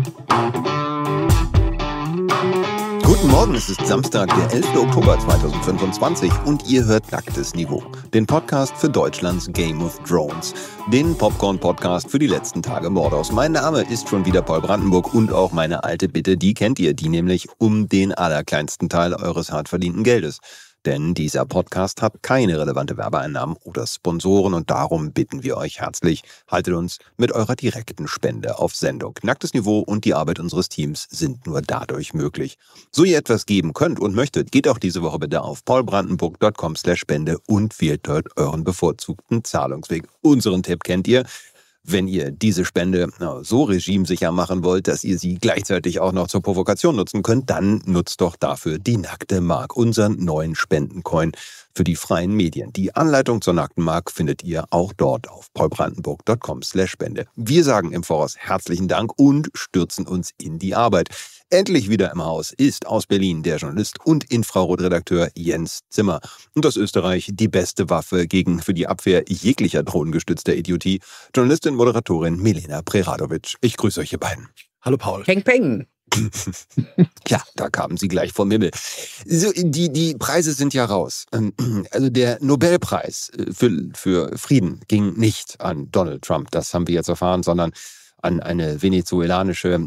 Guten Morgen, es ist Samstag, der 11. Oktober 2025 und ihr hört Nacktes Niveau, den Podcast für Deutschlands Game of Thrones, den Popcorn-Podcast für die letzten Tage Mordors. Mein Name ist schon wieder Paul Brandenburg und auch meine alte Bitte, die kennt ihr, die nämlich um den allerkleinsten Teil eures hart verdienten Geldes. Denn dieser Podcast hat keine relevante Werbeeinnahmen oder Sponsoren und darum bitten wir euch herzlich, haltet uns mit eurer direkten Spende auf Sendung. Nacktes Niveau und die Arbeit unseres Teams sind nur dadurch möglich. So ihr etwas geben könnt und möchtet, geht auch diese Woche bitte auf paulbrandenburg.com/Spende und wählt dort euren bevorzugten Zahlungsweg. Unseren Tipp kennt ihr. Wenn ihr diese Spende so regimesicher machen wollt, dass ihr sie gleichzeitig auch noch zur Provokation nutzen könnt, dann nutzt doch dafür die Nackte Mark, unseren neuen Spendencoin für die freien Medien. Die Anleitung zur Nackten Mark findet ihr auch dort auf paulbrandenburg.com/Spende. Wir sagen im Voraus herzlichen Dank und stürzen uns in die Arbeit. Endlich wieder im Haus ist aus Berlin der Journalist und Infrarotredakteur Jens Zimmer. Und aus Österreich die beste Waffe für die Abwehr jeglicher drohnengestützter Idiotie, Journalistin, Moderatorin Milena Preradovic. Ich grüße euch, ihr beiden. Hallo Paul. Peng, peng. Ja, da kamen sie gleich vom Himmel. So, die Preise sind ja raus. Also der Nobelpreis für Frieden ging nicht an Donald Trump, das haben wir jetzt erfahren, sondern an eine venezuelanische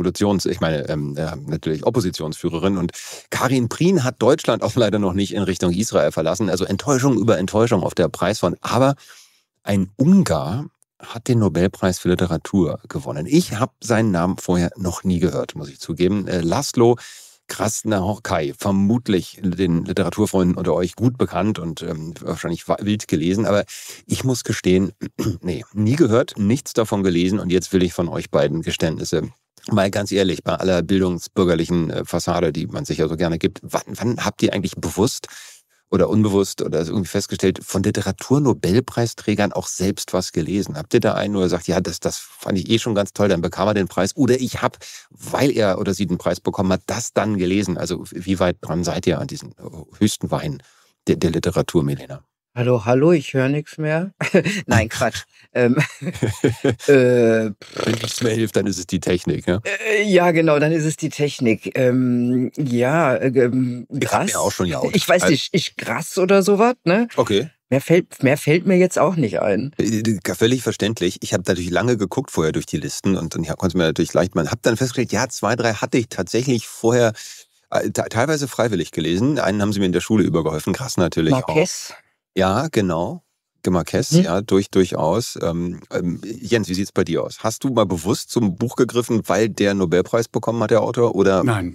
natürlich Oppositionsführerin. Und Karin Prien hat Deutschland auch leider noch nicht in Richtung Israel verlassen. Also Enttäuschung über Enttäuschung auf der Preisfront. Aber ein Ungar hat den Nobelpreis für Literatur gewonnen. Ich habe seinen Namen vorher noch nie gehört, muss ich zugeben. Laszlo Krasznahorkai, vermutlich den Literaturfreunden unter euch gut bekannt und wahrscheinlich wild gelesen, aber ich muss gestehen, nee, nie gehört, nichts davon gelesen und jetzt will ich von euch beiden Geständnisse. Mal ganz ehrlich, bei aller bildungsbürgerlichen Fassade, die man sich ja so gerne gibt, wann habt ihr eigentlich bewusst oder unbewusst oder irgendwie festgestellt, von Literaturnobelpreisträgern auch selbst was gelesen? Habt ihr da einen, oder sagt, ja, das fand ich eh schon ganz toll, dann bekam er den Preis. Oder ich habe, weil er oder sie den Preis bekommen hat, das dann gelesen. Also wie weit dran seid ihr an diesen höchsten Wein der Literatur, Milena? Hallo, ich höre nichts mehr. Nein, Quatsch. Wenn nichts mehr hilft, dann ist es die Technik, ja? Ja, genau, dann ist es die Technik. Ich hab Grass. mir auch schon geoutet. Ich weiß nicht, Grass oder sowas, ne? Okay. Mehr fällt mir jetzt auch nicht ein. Völlig verständlich. Ich habe natürlich lange geguckt vorher durch die Listen und dann konnte mir natürlich leicht machen. Habe dann festgestellt, ja, 2, 3 hatte ich tatsächlich vorher teilweise freiwillig gelesen. Einen haben sie mir in der Schule übergeholfen, Grass natürlich Marquez? auch. Ja, genau. Marquez, ja, durchaus. Jens, wie sieht's bei dir aus? Hast du mal bewusst zum Buch gegriffen, weil der Nobelpreis bekommen hat, der Autor? Oder? Nein.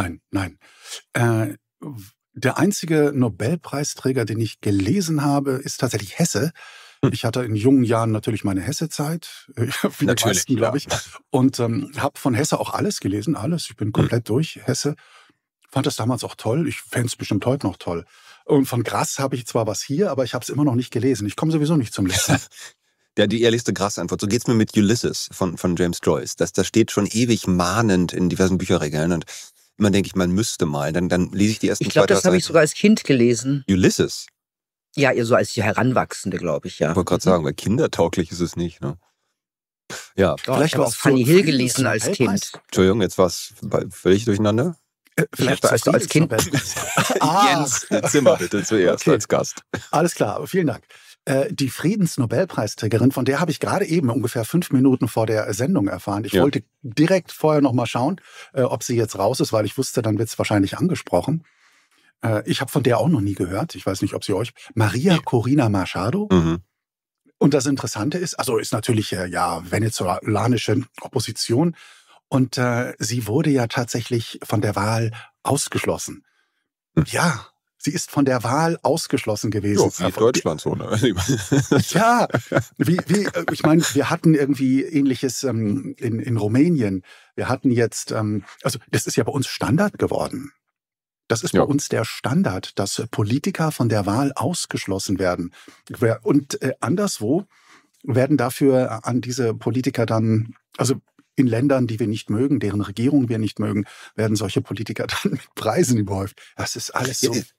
Der einzige Nobelpreisträger, den ich gelesen habe, ist tatsächlich Hesse. Ich hatte in jungen Jahren natürlich meine Hesse-Zeit, wie die meisten, glaube ich. Und habe von Hesse auch alles gelesen, alles. Ich bin komplett durch Hesse. Fand das damals auch toll. Ich fände es bestimmt heute noch toll. Und von Grass habe ich zwar was hier, aber ich habe es immer noch nicht gelesen. Ich komme sowieso nicht zum Lesen. Ja, die ehrlichste Grass-Antwort. So geht's mir mit Ulysses von James Joyce. Das steht schon ewig mahnend in diversen Bücherregalen und immer denke ich, man müsste mal. Dann lese ich die ersten 2, 3 Seiten. Ich glaube, das habe ich sogar als Kind gelesen. Ulysses? Ja, so als Heranwachsende, glaube ich, ja. Ich wollte gerade sagen, weil kindertauglich ist es nicht, ne? Ja. Vielleicht habe auch Fanny Hill gelesen als Kind. Entschuldigung, jetzt war es völlig durcheinander. Vielleicht warst du als Kind. Jens Zimmer bitte zuerst als Gast. Alles klar, vielen Dank. Die Friedensnobelpreisträgerin, von der habe ich gerade eben ungefähr 5 Minuten vor der Sendung erfahren. Ich wollte direkt vorher noch mal schauen, ob sie jetzt raus ist, weil ich wusste, dann wird es wahrscheinlich angesprochen. Ich habe von der auch noch nie gehört. Ich weiß nicht, ob sie euch... Maria Corina Machado. Mhm. Und das Interessante ist natürlich venezolanische Opposition. Und sie wurde ja tatsächlich von der Wahl ausgeschlossen. Ja, sie ist von der Wahl ausgeschlossen gewesen. Ja, wie Deutschland so, ne? Ja, ich meine, wir hatten irgendwie Ähnliches in Rumänien. Wir hatten jetzt, also das ist ja bei uns Standard geworden. Das ist bei uns der Standard, dass Politiker von der Wahl ausgeschlossen werden. Und anderswo werden dafür an diese Politiker dann, also in Ländern, die wir nicht mögen, deren Regierung wir nicht mögen, werden solche Politiker dann mit Preisen überhäuft. Das ist alles so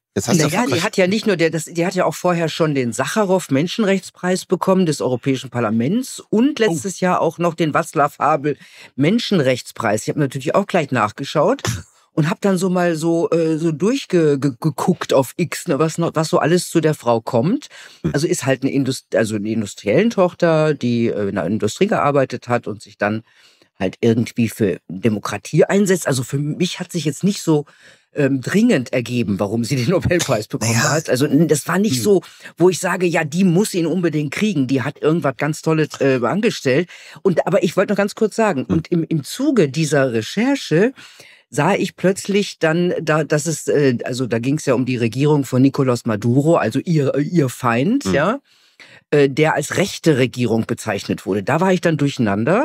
Jetzt hast Naja, die hat ja nicht nur die hat ja auch vorher schon den Sacharow-Menschenrechtspreis bekommen des Europäischen Parlaments und letztes Jahr auch noch den Václav Havel Menschenrechtspreis. Ich habe natürlich auch gleich nachgeschaut und habe dann so mal so durchgeguckt auf X, ne, was so alles zu der Frau kommt. Also ist halt eine Industriellentochter, die in der Industrie gearbeitet hat und sich dann halt irgendwie für Demokratie einsetzt. Also für mich hat sich jetzt nicht so dringend ergeben, warum sie den Nobelpreis bekommen hat. Also das war nicht so, wo ich sage, ja, die muss ihn unbedingt kriegen. Die hat irgendwas ganz Tolles angestellt. Aber ich wollte noch ganz kurz sagen, und im Zuge dieser Recherche sah ich plötzlich dann, da ging es ja um die Regierung von Nicolás Maduro, also ihr Feind, ja, der als rechte Regierung bezeichnet wurde. Da war ich dann durcheinander.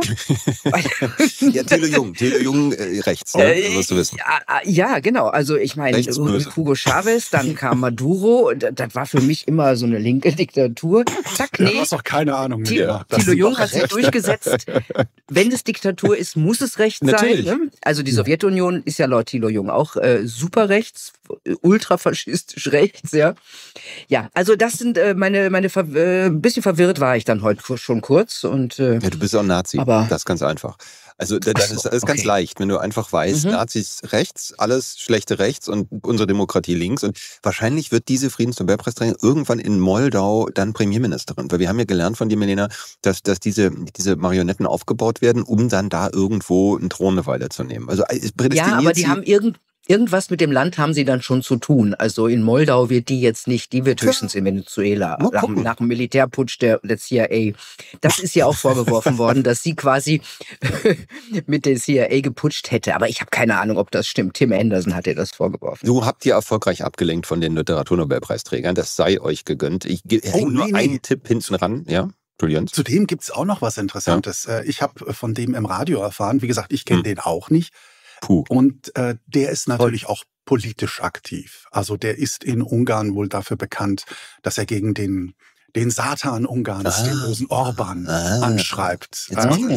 Ja, Thilo Jung rechts, ne? Musst du wissen. Ja, genau. Also ich meine, Hugo Chavez, dann kam Maduro. Das war für mich immer so eine linke Diktatur. Zack, nee. Du hast doch keine Ahnung mehr. Thilo Jung hat sich durchgesetzt. Wenn es Diktatur ist, muss es rechts sein. Ne? Also die Sowjetunion ist ja laut Thilo Jung auch super rechts, ultrafaschistisch rechts, ja. Ja, also das sind ein bisschen verwirrt war ich dann heute schon kurz. Und, ja, du bist auch ein Nazi, das ist ganz einfach. Also das ist ganz leicht, wenn du einfach weißt, Nazis rechts, alles schlechte rechts und unsere Demokratie links. Und wahrscheinlich wird diese Friedensnobelpreisträgerin irgendwann in Moldau dann Premierministerin. Weil wir haben ja gelernt von dir, Milena, dass diese Marionetten aufgebaut werden, um dann da irgendwo einen Thron eine Weile zu nehmen. Also ja, aber die haben irgendwas mit dem Land haben sie dann schon zu tun. Also in Moldau wird die wird höchstens in Venezuela nach dem Militärputsch der CIA. Das ist ja auch vorgeworfen worden, dass sie quasi mit der CIA geputscht hätte. Aber ich habe keine Ahnung, ob das stimmt. Tim Anderson hat ihr das vorgeworfen. Du habt ihr erfolgreich abgelenkt von den Literaturnobelpreisträgern. Das sei euch gegönnt. Ich hänge nur einen Tipp hinten ran, ja? Zudem gibt's auch noch was Interessantes. Ja. Ich habe von dem im Radio erfahren. Wie gesagt, ich kenne den auch nicht. Und der ist natürlich auch politisch aktiv. Also der ist in Ungarn wohl dafür bekannt, dass er gegen den Satan Ungarns, den bösen Orban, anschreibt.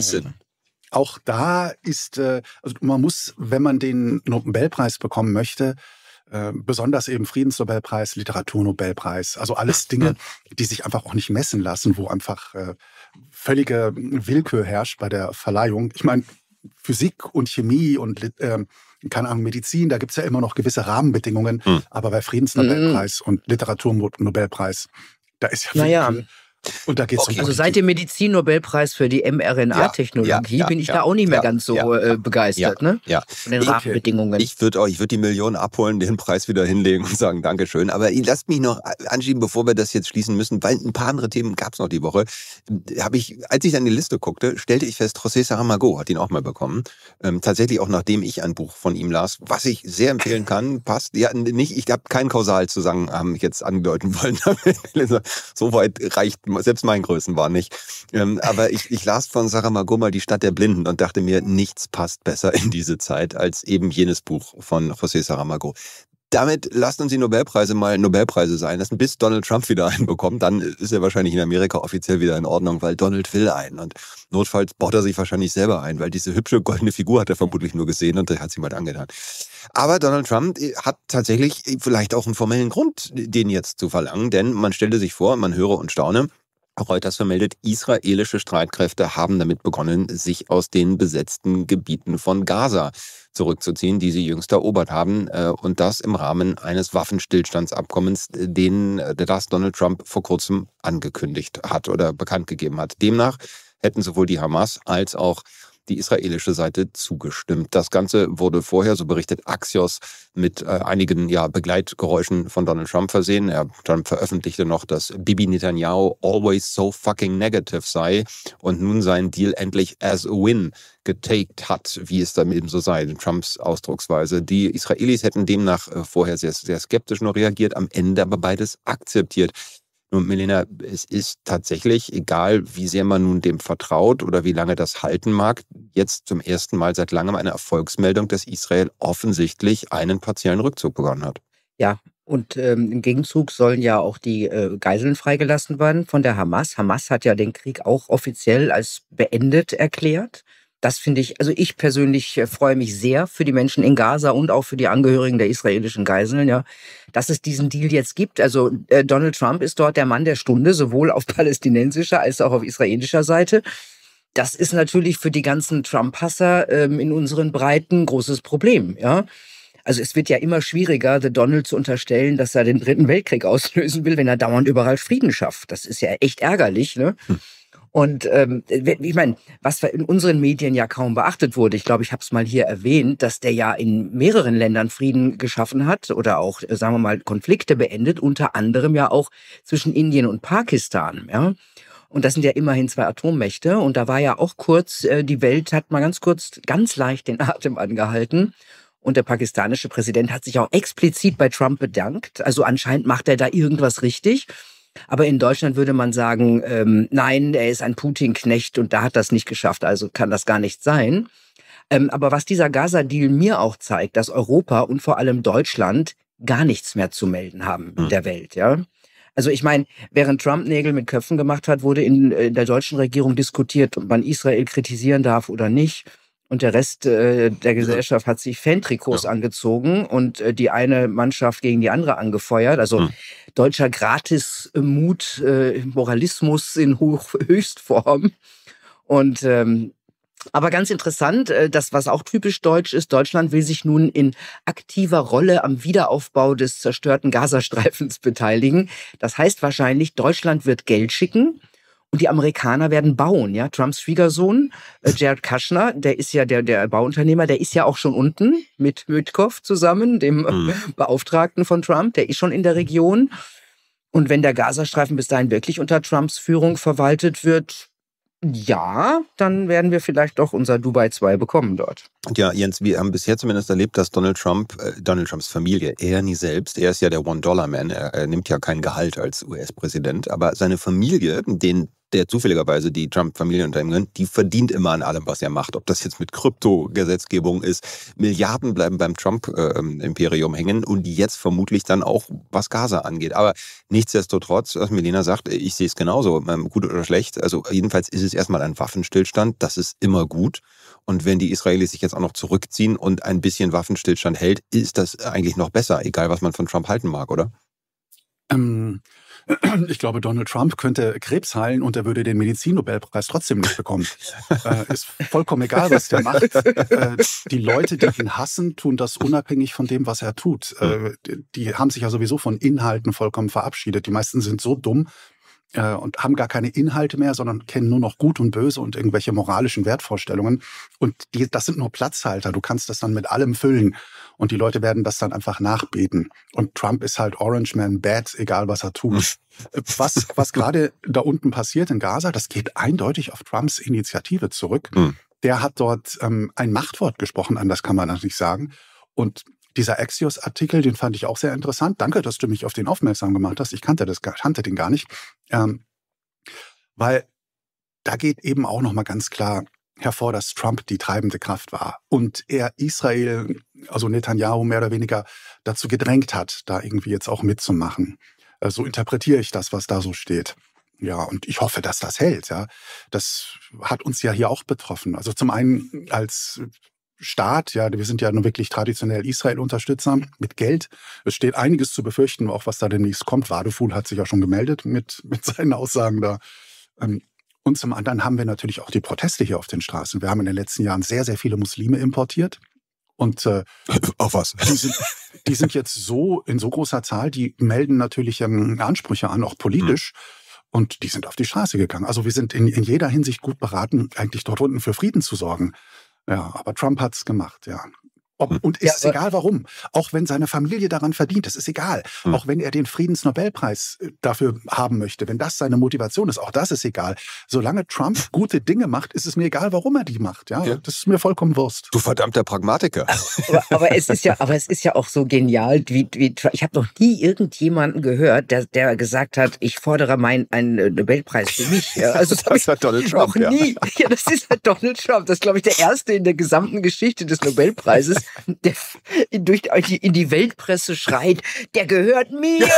Auch da ist, also man muss, wenn man den Nobelpreis bekommen möchte, besonders eben Friedensnobelpreis, Literaturnobelpreis, also alles Dinge, die sich einfach auch nicht messen lassen, wo einfach völlige Willkür herrscht bei der Verleihung. Ich meine, Physik und Chemie und keine Ahnung, Medizin, da gibt's ja immer noch gewisse Rahmenbedingungen, aber bei Friedensnobelpreis und Literaturnobelpreis, da ist ja viel. Und da geht's um Also seit dem Medizin-Nobelpreis für die mRNA-Technologie bin ich da auch nicht mehr ganz so begeistert, ne? Ja. Von den Rahmenbedingungen. Ich würde die Millionen abholen, den Preis wieder hinlegen und sagen Dankeschön. Aber lasst mich noch anschieben, bevor wir das jetzt schließen müssen, weil ein paar andere Themen gab's noch die Woche. Als ich dann die Liste guckte, stellte ich fest, José Saramago hat ihn auch mal bekommen. Tatsächlich auch nachdem ich ein Buch von ihm las, was ich sehr empfehlen kann. Passt. Ja, nicht, ich habe keinen Kausalzusammenhang jetzt andeuten wollen. So weit reicht selbst mein Größenwahn nicht. Aber ich las von Saramago mal Die Stadt der Blinden und dachte mir, nichts passt besser in diese Zeit als eben jenes Buch von José Saramago. Damit lasst uns die Nobelpreise mal Nobelpreise sein lassen, bis Donald Trump wieder einen bekommt. Dann ist er wahrscheinlich in Amerika offiziell wieder in Ordnung, weil Donald will einen. Und notfalls baut er sich wahrscheinlich selber ein, weil diese hübsche goldene Figur hat er vermutlich nur gesehen und der hat sich mal angetan. Aber Donald Trump hat tatsächlich vielleicht auch einen formellen Grund, den jetzt zu verlangen. Denn man stelle sich vor, man höre und staune, Reuters vermeldet, israelische Streitkräfte haben damit begonnen, sich aus den besetzten Gebieten von Gaza zurückzuziehen, die sie jüngst erobert haben. Und das im Rahmen eines Waffenstillstandsabkommens, das Donald Trump vor kurzem angekündigt hat oder bekannt gegeben hat. Demnach hätten sowohl die Hamas als auch die israelische Seite zugestimmt. Das Ganze wurde vorher, so berichtet Axios, mit einigen Begleitgeräuschen von Donald Trump versehen. Trump veröffentlichte noch, dass Bibi Netanyahu always so fucking negative sei und nun seinen Deal endlich as a win getaked hat, wie es dann eben so sei, in Trumps Ausdrucksweise. Die Israelis hätten demnach vorher sehr, sehr skeptisch nur reagiert, am Ende aber beides akzeptiert. Nun, Milena, es ist tatsächlich, egal wie sehr man nun dem vertraut oder wie lange das halten mag, jetzt zum ersten Mal seit langem eine Erfolgsmeldung, dass Israel offensichtlich einen partiellen Rückzug begonnen hat. Ja, und im Gegenzug sollen ja auch die Geiseln freigelassen werden von der Hamas. Hamas hat ja den Krieg auch offiziell als beendet erklärt. Das finde ich, also ich persönlich freue mich sehr für die Menschen in Gaza und auch für die Angehörigen der israelischen Geiseln, ja, dass es diesen Deal jetzt gibt. Also Donald Trump ist dort der Mann der Stunde, sowohl auf palästinensischer als auch auf israelischer Seite. Das ist natürlich für die ganzen Trump-Hasser in unseren Breiten ein großes Problem, ja. Also es wird ja immer schwieriger, The Donald zu unterstellen, dass er den Dritten Weltkrieg auslösen will, wenn er dauernd überall Frieden schafft. Das ist ja echt ärgerlich, ne? Und ich meine, was in unseren Medien ja kaum beachtet wurde, ich glaube, ich habe es mal hier erwähnt, dass der ja in mehreren Ländern Frieden geschaffen hat oder auch, sagen wir mal, Konflikte beendet, unter anderem ja auch zwischen Indien und Pakistan, ja. Und das sind ja immerhin 2 Atommächte. Und da war ja auch kurz, die Welt hat mal ganz kurz, ganz leicht den Atem angehalten. Und der pakistanische Präsident hat sich auch explizit bei Trump bedankt. Also anscheinend macht er da irgendwas richtig. Aber in Deutschland würde man sagen, nein, er ist ein Putin-Knecht und da hat das nicht geschafft, also kann das gar nicht sein. Aber was dieser Gaza-Deal mir auch zeigt, dass Europa und vor allem Deutschland gar nichts mehr zu melden haben in der Welt, ja. Also ich meine, während Trump Nägel mit Köpfen gemacht hat, wurde in der deutschen Regierung diskutiert, ob man Israel kritisieren darf oder nicht. Und der Rest der Gesellschaft hat sich Fantrikots angezogen und die eine Mannschaft gegen die andere angefeuert. Also deutscher Gratismut, Moralismus in Höchstform. Und aber ganz interessant, das, was auch typisch deutsch ist, Deutschland will sich nun in aktiver Rolle am Wiederaufbau des zerstörten Gazastreifens beteiligen. Das heißt wahrscheinlich, Deutschland wird Geld schicken. Und die Amerikaner werden bauen, ja. Trumps Schwiegersohn, Jared Kushner, der ist ja der Bauunternehmer, der ist ja auch schon unten mit Witkoff zusammen, dem Beauftragten von Trump, der ist schon in der Region. Und wenn der Gazastreifen bis dahin wirklich unter Trumps Führung verwaltet wird, ja, dann werden wir vielleicht doch unser Dubai 2 bekommen dort. Ja, Jens, wir haben bisher zumindest erlebt, dass Donald Trumps Familie, er nie selbst, er ist ja der $1-Man, er nimmt ja kein Gehalt als US-Präsident, aber seine Familie, der zufälligerweise die Trump-Familie unter ihm gehört, die verdient immer an allem, was er macht. Ob das jetzt mit Krypto-Gesetzgebung ist, Milliarden bleiben beim Trump-Imperium hängen und jetzt vermutlich dann auch, was Gaza angeht. Aber nichtsdestotrotz, was Milena sagt, ich sehe es genauso, gut oder schlecht. Also jedenfalls ist es erstmal ein Waffenstillstand, das ist immer gut. Und wenn die Israelis sich jetzt auch noch zurückziehen und ein bisschen Waffenstillstand hält, ist das eigentlich noch besser, egal was man von Trump halten mag, oder? Ich glaube, Donald Trump könnte Krebs heilen und er würde den Medizinnobelpreis trotzdem nicht bekommen. Ist vollkommen egal, was der macht. Die Leute, die ihn hassen, tun das unabhängig von dem, was er tut. Die haben sich ja sowieso von Inhalten vollkommen verabschiedet. Die meisten sind so dumm und haben gar keine Inhalte mehr, sondern kennen nur noch Gut und Böse und irgendwelche moralischen Wertvorstellungen. Und das sind nur Platzhalter. Du kannst das dann mit allem füllen. Und die Leute werden das dann einfach nachbeten. Und Trump ist halt Orange Man Bad, egal was er tut. Was gerade da unten passiert in Gaza, das geht eindeutig auf Trumps Initiative zurück. Der hat dort ein Machtwort gesprochen, anders kann man das nicht sagen. Und dieser Axios-Artikel, den fand ich auch sehr interessant. Danke, dass du mich auf den aufmerksam gemacht hast. Ich kannte den gar nicht. Weil da geht eben auch nochmal ganz klar hervor, dass Trump die treibende Kraft war und er Israel, also Netanyahu mehr oder weniger dazu gedrängt hat, da irgendwie jetzt auch mitzumachen. So interpretiere ich das, was da so steht. Ja, und ich hoffe, dass das hält. Ja, das hat uns ja hier auch betroffen. Also zum einen als Staat, ja, wir sind ja nun wirklich traditionell Israel-Unterstützer mit Geld. Es steht einiges zu befürchten, auch was da demnächst kommt. Wadefuhl hat sich ja schon gemeldet mit seinen Aussagen da. Und zum anderen haben wir natürlich auch die Proteste hier auf den Straßen. Wir haben in den letzten Jahren sehr, sehr viele Muslime importiert. Und auf was? Die sind jetzt so in so großer Zahl, die melden natürlich Ansprüche an, auch politisch. Und die sind auf die Straße gegangen. Also wir sind in jeder Hinsicht gut beraten, eigentlich dort unten für Frieden zu sorgen. Ja, aber Trump hat's gemacht, ja. Und ist egal warum. Auch wenn seine Familie daran verdient, es ist egal. Auch wenn er den Friedensnobelpreis dafür haben möchte, wenn das seine Motivation ist, auch das ist egal. Solange Trump gute Dinge macht, ist es mir egal, warum er die macht. Ja, das ist mir vollkommen Wurst. Du verdammter Pragmatiker. Aber es ist ja auch so genial, wie ich habe noch nie irgendjemanden gehört, der gesagt hat, ich fordere einen Nobelpreis für mich. Ja, also das hat Donald Trump, noch nie. Ja, das ist halt Donald Trump. Das ist, glaube ich, der erste in der gesamten Geschichte des Nobelpreises, der in die Weltpresse schreit, der gehört mir.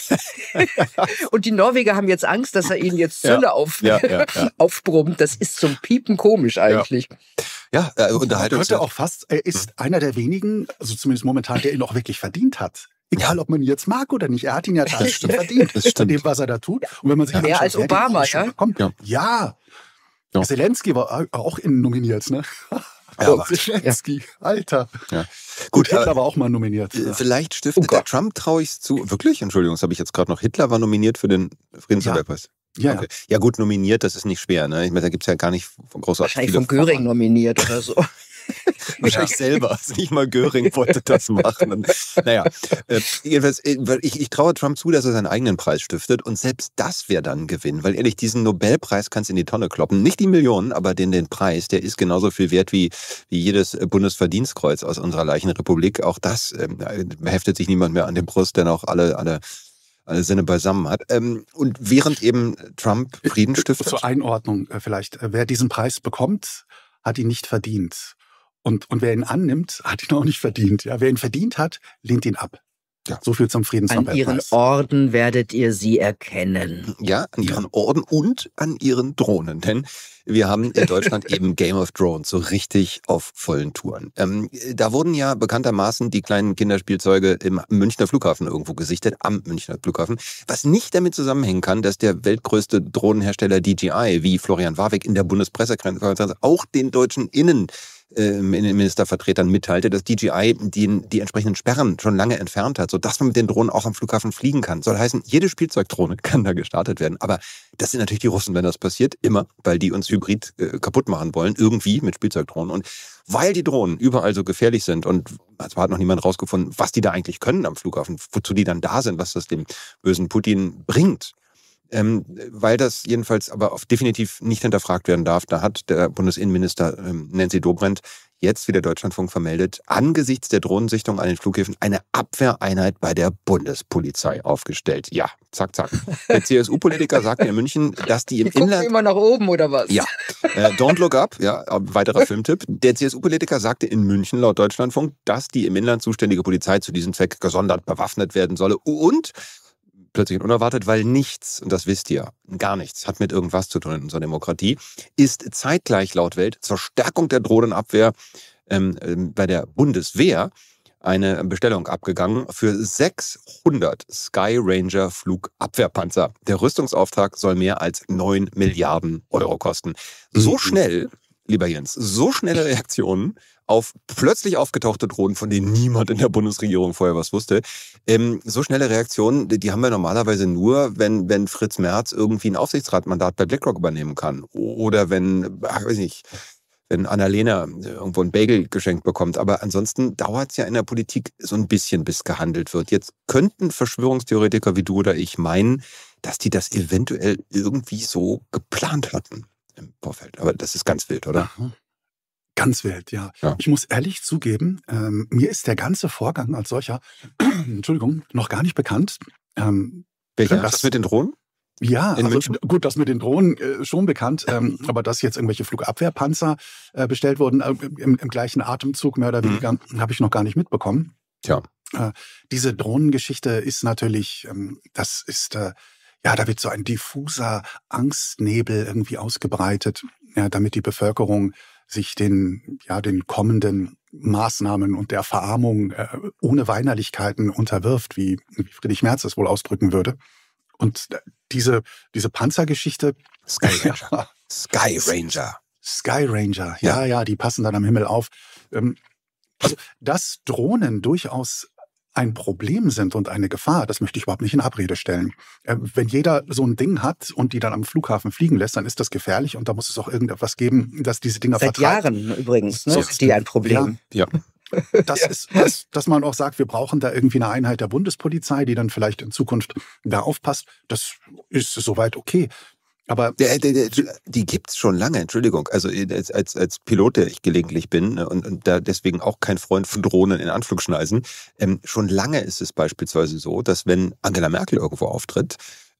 Und die Norweger haben jetzt Angst, dass er ihnen jetzt Zölle aufbrummt. Das ist zum Piepen komisch eigentlich. Ja, unterhalten uns. Auch fast, er ist einer der wenigen, also zumindest momentan, der ihn auch wirklich verdient hat. Egal, ob man ihn jetzt mag oder nicht, er hat ihn ja tatsächlich verdient. Das stimmt. Von dem, was er da tut. Und wenn man sich mehr als Obama, ja? Ja. Zelensky war auch innen nominiert, ne? Zelensky, Alter. Ja. Gut, Hitler war auch mal nominiert. Vielleicht stiftet der Trump, traue ich es zu. Wirklich? Entschuldigung, das habe ich jetzt gerade noch. Hitler war nominiert für den Friedensnobelpreis. Ja. Okay. Ja gut, nominiert, das ist nicht schwer. Ne? Ich meine, da gibt es ja gar nicht von großartig wahrscheinlich von Göring nominiert oder so. Wahrscheinlich selber. Also nicht mal Göring wollte das machen. Und, naja, jedenfalls, ich traue Trump zu, dass er seinen eigenen Preis stiftet. Und selbst das wäre dann ein Gewinn. Weil ehrlich, diesen Nobelpreis kannst du in die Tonne kloppen. Nicht die Millionen, aber den Preis, der ist genauso viel wert wie jedes Bundesverdienstkreuz aus unserer Leichenrepublik. Auch das heftet sich niemand mehr an die Brust, denn auch alle Sinne beisammen hat. Und während eben Trump Frieden stiftet. Zur Einordnung vielleicht. Wer diesen Preis bekommt, hat ihn nicht verdient. Und wer ihn annimmt, hat ihn auch nicht verdient. Ja, wer ihn verdient hat, lehnt ihn ab. Ja. So viel zum Friedensnobelpreis. An Ihren Orden werdet ihr sie erkennen. Ja, an Ihren Orden und an Ihren Drohnen. Denn wir haben in Deutschland eben Game of Drones so richtig auf vollen Touren. Da wurden ja bekanntermaßen die kleinen Kinderspielzeuge im Münchner Flughafen irgendwo gesichtet, am Münchner Flughafen. Was nicht damit zusammenhängen kann, dass der weltgrößte Drohnenhersteller DJI, wie Florian Warwick in der Bundespressekonferenz auch den deutschen Innenministervertretern mitteilte, dass DJI die entsprechenden Sperren schon lange entfernt hat, sodass man mit den Drohnen auch am Flughafen fliegen kann. Soll heißen, jede Spielzeugdrohne kann da gestartet werden. Aber das sind natürlich die Russen, wenn das passiert, immer, weil die uns hybrid kaputt machen wollen, irgendwie mit Spielzeugdrohnen. Und weil die Drohnen überall so gefährlich sind und es hat noch niemand rausgefunden, was die da eigentlich können am Flughafen, wozu die dann da sind, was das dem bösen Putin bringt, weil das jedenfalls aber definitiv nicht hinterfragt werden darf. Da hat der Bundesinnenminister Nancy Dobrindt jetzt, wie der Deutschlandfunk vermeldet, angesichts der Drohnensichtung an den Flughäfen eine Abwehreinheit bei der Bundespolizei aufgestellt. Ja, zack, zack. Der CSU-Politiker sagte in München, dass die im Inland... immer nach oben, oder was? Ja. Don't look up, ja, weiterer Filmtipp. Der CSU-Politiker sagte in München laut Deutschlandfunk, dass die im Inland zuständige Polizei zu diesem Zweck gesondert bewaffnet werden solle und... plötzlich und unerwartet, weil nichts, und das wisst ihr, gar nichts, hat mit irgendwas zu tun in unserer Demokratie, ist zeitgleich laut Welt zur Stärkung der Drohnenabwehr bei der Bundeswehr eine Bestellung abgegangen für 600 Sky Ranger Flugabwehrpanzer. Der Rüstungsauftrag soll mehr als 9 Milliarden Euro kosten. So schnell, lieber Jens, so schnelle Reaktionen auf plötzlich aufgetauchte Drohnen, von denen niemand in der Bundesregierung vorher was wusste. So schnelle Reaktionen, die haben wir normalerweise nur, wenn Fritz Merz irgendwie ein Aufsichtsratmandat bei BlackRock übernehmen kann. Oder wenn Annalena irgendwo ein Bagel geschenkt bekommt. Aber ansonsten dauert es ja in der Politik so ein bisschen, bis gehandelt wird. Jetzt könnten Verschwörungstheoretiker wie du oder ich meinen, dass die das eventuell irgendwie so geplant hatten im Vorfeld. Aber das ist ganz wild, oder? Aha. Ganz wild, ja. Ich muss ehrlich zugeben, mir ist der ganze Vorgang als solcher, Entschuldigung, noch gar nicht bekannt. Welcher? Das mit den Drohnen? Ja, also, gut, das mit den Drohnen schon bekannt, aber dass jetzt irgendwelche Flugabwehrpanzer bestellt wurden, im gleichen Atemzug mehr oder weniger, habe ich noch gar nicht mitbekommen. Tja. Diese Drohnengeschichte ist natürlich, das ist, da wird so ein diffuser Angstnebel irgendwie ausgebreitet, damit die Bevölkerung sich den kommenden Maßnahmen und der Verarmung ohne Weinerlichkeiten unterwirft, wie Friedrich Merz es wohl ausdrücken würde. Und diese Panzergeschichte... Sky Ranger. Sky Ranger. Sky Ranger, ja, die passen dann am Himmel auf. Also, dass Drohnen durchaus ein Problem sind und eine Gefahr, das möchte ich überhaupt nicht in Abrede stellen. Wenn jeder so ein Ding hat und die dann am Flughafen fliegen lässt, dann ist das gefährlich und da muss es auch irgendetwas geben, dass diese Dinger vertreibt. Seit Jahren übrigens, ne, ist die ein Problem. Ja. Das ist, dass man auch sagt, wir brauchen da irgendwie eine Einheit der Bundespolizei, die dann vielleicht in Zukunft da aufpasst. Das ist soweit okay. Aber die gibt's schon lange, Entschuldigung. Also als Pilot, der ich gelegentlich bin und da deswegen auch kein Freund von Drohnen in Anflugschneisen, schon lange ist es beispielsweise so, dass wenn Angela Merkel irgendwo auftritt,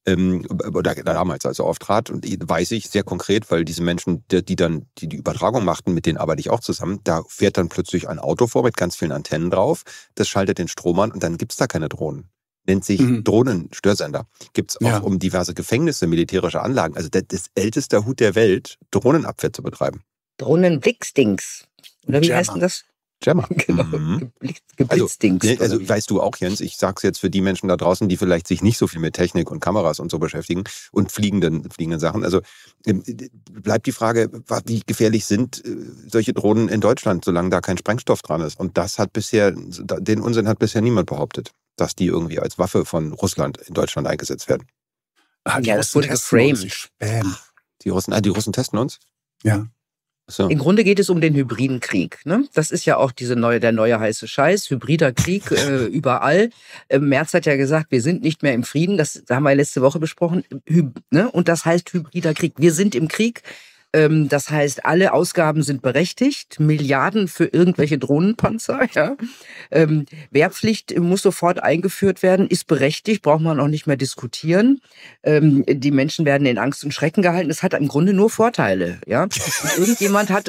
oder damals also auftrat. Und weiß ich sehr konkret, weil diese Menschen, die dann die Übertragung machten, mit denen arbeite ich auch zusammen, da fährt dann plötzlich ein Auto vor mit ganz vielen Antennen drauf, das schaltet den Strom an und dann gibt's da keine Drohnen. Nennt sich Drohnenstörsender. Gibt's auch um diverse Gefängnisse, militärische Anlagen. Also das älteste Hut der Welt, Drohnenabwehr zu betreiben. Drohnenblickstings. Oder wie heißt denn das? Jammer. Genau. Geblitzdings. Also weißt du auch, Jens, ich sag's jetzt für die Menschen da draußen, die vielleicht sich nicht so viel mit Technik und Kameras und so beschäftigen und fliegenden Sachen. Also bleibt die Frage, wie gefährlich sind solche Drohnen in Deutschland, solange da kein Sprengstoff dran ist? Und den Unsinn hat bisher niemand behauptet, dass die irgendwie als Waffe von Russland in Deutschland eingesetzt werden. Ja, das wurde geframed. Die Russen testen uns? Ja. So. Im Grunde geht es um den hybriden Krieg. Ne? Das ist ja auch der neue heiße Scheiß, hybrider Krieg überall. Merz hat ja gesagt, wir sind nicht mehr im Frieden. Das haben wir letzte Woche besprochen. Ne? Und das heißt hybrider Krieg. Wir sind im Krieg. Das heißt, alle Ausgaben sind berechtigt. Milliarden für irgendwelche Drohnenpanzer. Ja? Wehrpflicht muss sofort eingeführt werden, ist berechtigt, braucht man auch nicht mehr diskutieren. Die Menschen werden in Angst und Schrecken gehalten. Es hat im Grunde nur Vorteile. Ja? Und irgendjemand hat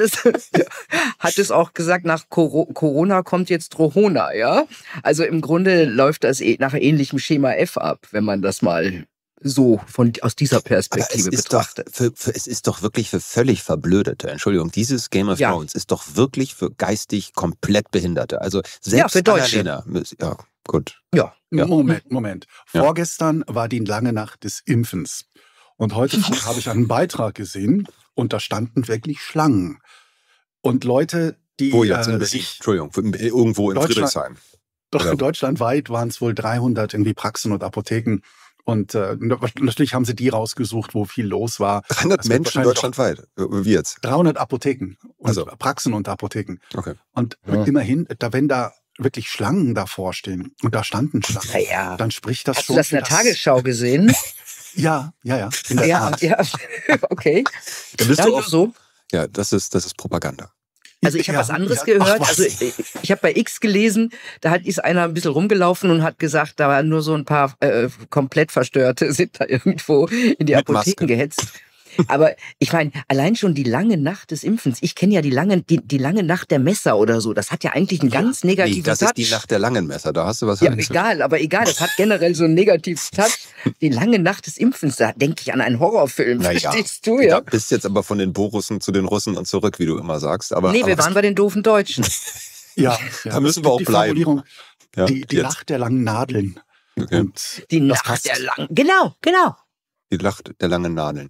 es auch gesagt, nach Corona kommt jetzt Drohona. Ja? Also im Grunde läuft das nach ähnlichem Schema F ab, wenn man das mal so aus dieser Perspektive betrachtet. Es ist doch wirklich für völlig Verblödete, Entschuldigung, dieses Game of Thrones ist doch wirklich für geistig komplett Behinderte. Also selbst für Deutsche. Ja, gut. Ja. Moment. Vorgestern war die lange Nacht des Impfens. Und heute habe ich einen Beitrag gesehen und da standen wirklich Schlangen. Und Leute, die Entschuldigung, irgendwo in Friedrichshain. Deutschlandweit waren es wohl 300 irgendwie Praxen und Apotheken. Und natürlich haben sie die rausgesucht, wo viel los war. 300 Menschen deutschlandweit? Wie jetzt? 300 Apotheken und Praxen und Apotheken. Okay. Und immerhin, wenn da wirklich Schlangen davor stehen und da standen Schlangen, dann spricht das Hast schon. Hast du das in der Tagesschau gesehen? Ja. In der Tat. Ja, okay. Da bist du auch so. Ja, das ist Propaganda. Also ich habe was anderes gehört. Also ich habe bei X gelesen, da ist einer ein bisschen rumgelaufen und hat gesagt, da waren nur so ein paar komplett Verstörte, sind da irgendwo in die Apotheken gehetzt. Aber ich meine, allein schon die lange Nacht des Impfens. Ich kenne ja die lange Nacht der Messer oder so. Das hat ja eigentlich einen ganz negativen Touch. Das ist die Nacht der langen Messer. Da hast du was. Ja, egal. Das hat generell so einen negativen Touch. Die lange Nacht des Impfens, da denke ich an einen Horrorfilm. Verstehst du, ja? Du bist jetzt aber von den Borussen zu den Russen und zurück, wie du immer sagst. Wir waren bei den doofen Deutschen. Ja. Da müssen wir auch bleiben. Die Nacht der langen Nadeln. Okay. Und die Nacht der langen. Genau. Die Nacht der langen Nadeln.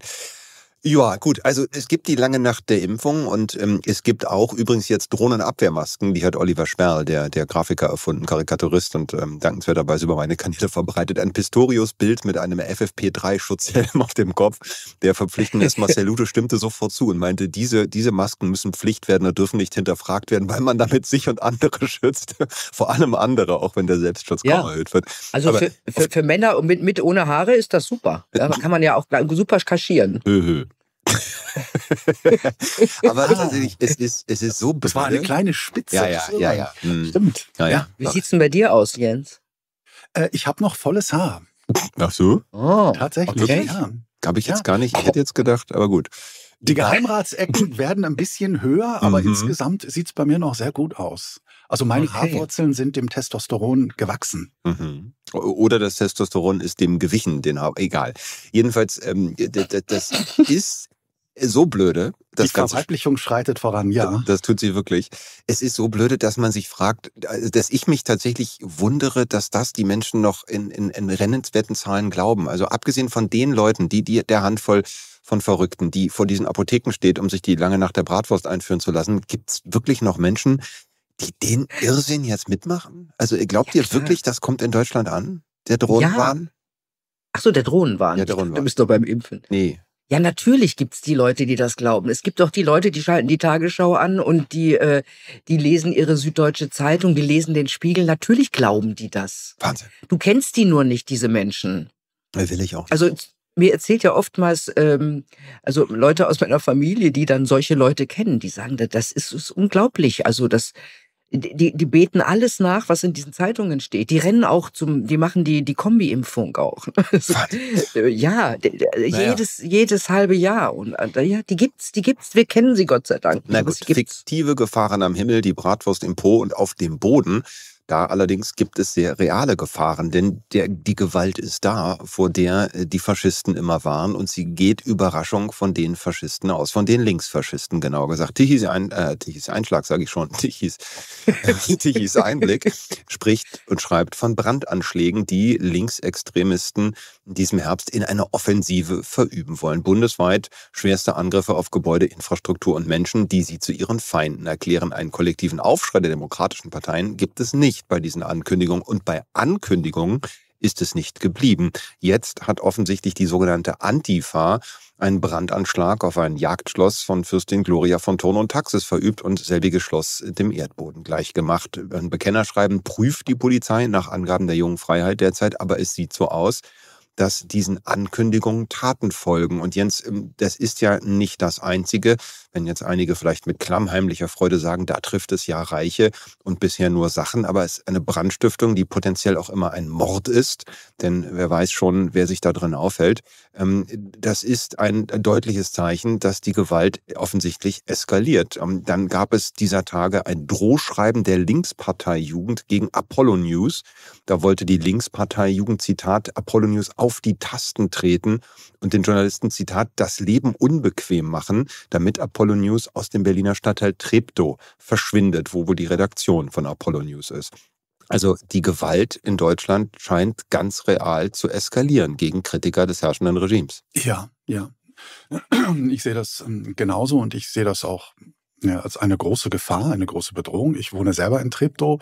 Ja, gut, also es gibt die lange Nacht der Impfung und es gibt auch übrigens jetzt Drohnenabwehrmasken, die hat Oliver Sperl, der Grafiker, erfunden, Karikaturist und dankenswerterweise über meine Kanäle verbreitet. Ein Pistorius-Bild mit einem FFP3-Schutzhelm auf dem Kopf. Der verpflichtende ist Marcel Lute stimmte sofort zu und meinte, diese Masken müssen Pflicht werden und dürfen nicht hinterfragt werden, weil man damit sich und andere schützt. Vor allem andere, auch wenn der Selbstschutz kaum erhöht wird. Also für Männer mit ohne Haare ist das super. Da kann man ja auch super kaschieren. Aber tatsächlich, es ist so blöd. Das war eine kleine Spitze. Ja. Stimmt. Ja. Wie sieht's denn bei dir aus, Jens? Ich habe noch volles Haar. Ach so? Oh, tatsächlich, okay. ja. Habe ich jetzt gar nicht. Ich hätte jetzt gedacht, aber gut. Die Geheimratsecken werden ein bisschen höher, aber insgesamt sieht's bei mir noch sehr gut aus. Also meine Haarwurzeln sind dem Testosteron gewachsen. Mhm. Oder das Testosteron ist dem gewichen, egal. Jedenfalls, das ist so blöde. Die Verweiblichung schreitet voran, ja. Das tut sie wirklich. Es ist so blöde, dass man sich fragt, dass ich mich tatsächlich wundere, dass das die Menschen noch in nennenswerten Zahlen glauben. Also abgesehen von den Leuten, der Handvoll von Verrückten, die vor diesen Apotheken steht, um sich die lange Nacht der Bratwurst einführen zu lassen, gibt's wirklich noch Menschen, die den Irrsinn jetzt mitmachen? Also glaubt ihr wirklich, das kommt in Deutschland an? Der Drohnenwahn? Ach so, der Drohnenwahn. Ja, der Drohnenwahn. Du bist doch beim Impfen. Nee. Ja, natürlich gibt's die Leute, die das glauben. Es gibt doch die Leute, die schalten die Tagesschau an und die lesen ihre Süddeutsche Zeitung, die lesen den Spiegel. Natürlich glauben die das. Wahnsinn. Du kennst die nur nicht, diese Menschen. Will ich auch nicht. Also mir erzählt ja oftmals, also Leute aus meiner Familie, die dann solche Leute kennen, die sagen, das ist unglaublich. Also Die beten alles nach, was in diesen Zeitungen steht. Die rennen auch die machen die Kombi-Impfung auch. Ja, jedes halbe Jahr. Und ja, die gibt's. Wir kennen sie Gott sei Dank. Na gut, fiktive Gefahren am Himmel, die Bratwurst im Po und auf dem Boden. Da allerdings gibt es sehr reale Gefahren, denn die Gewalt ist da, vor der die Faschisten immer waren, und sie geht Überraschung von den Faschisten aus, von den Linksfaschisten genauer gesagt. Tichys Einschlag, sage ich schon, Tichys Einblick spricht und schreibt von Brandanschlägen, die Linksextremisten in diesem Herbst in eine Offensive verüben wollen. Bundesweit schwerste Angriffe auf Gebäude, Infrastruktur und Menschen, die sie zu ihren Feinden erklären. Einen kollektiven Aufschrei der demokratischen Parteien gibt es nicht bei diesen Ankündigungen, und bei Ankündigungen ist es nicht geblieben. Jetzt hat offensichtlich die sogenannte Antifa einen Brandanschlag auf ein Jagdschloss von Fürstin Gloria von Thurn und Taxis verübt und selbiges Schloss dem Erdboden gleichgemacht. Ein Bekennerschreiben prüft die Polizei nach Angaben der Jungen Freiheit derzeit, aber es sieht so aus, dass diesen Ankündigungen Taten folgen. Und Jens, das ist ja nicht das Einzige. Wenn jetzt einige vielleicht mit klammheimlicher Freude sagen, da trifft es ja Reiche und bisher nur Sachen, aber es ist eine Brandstiftung, die potenziell auch immer ein Mord ist, denn wer weiß schon, wer sich da drin aufhält. Das ist ein deutliches Zeichen, dass die Gewalt offensichtlich eskaliert. Dann gab es dieser Tage ein Drohschreiben der Linkspartei Jugend gegen Apollo News. Da wollte die Linkspartei Jugend, Zitat, Apollo News auf die Tasten treten und den Journalisten, Zitat, das Leben unbequem machen, damit Apollo News aus dem Berliner Stadtteil Treptow verschwindet, wo wohl die Redaktion von Apollo News ist. Also die Gewalt in Deutschland scheint ganz real zu eskalieren gegen Kritiker des herrschenden Regimes. Ja. Ich sehe das genauso, und ich sehe das auch als eine große Gefahr, eine große Bedrohung. Ich wohne selber in Treptow.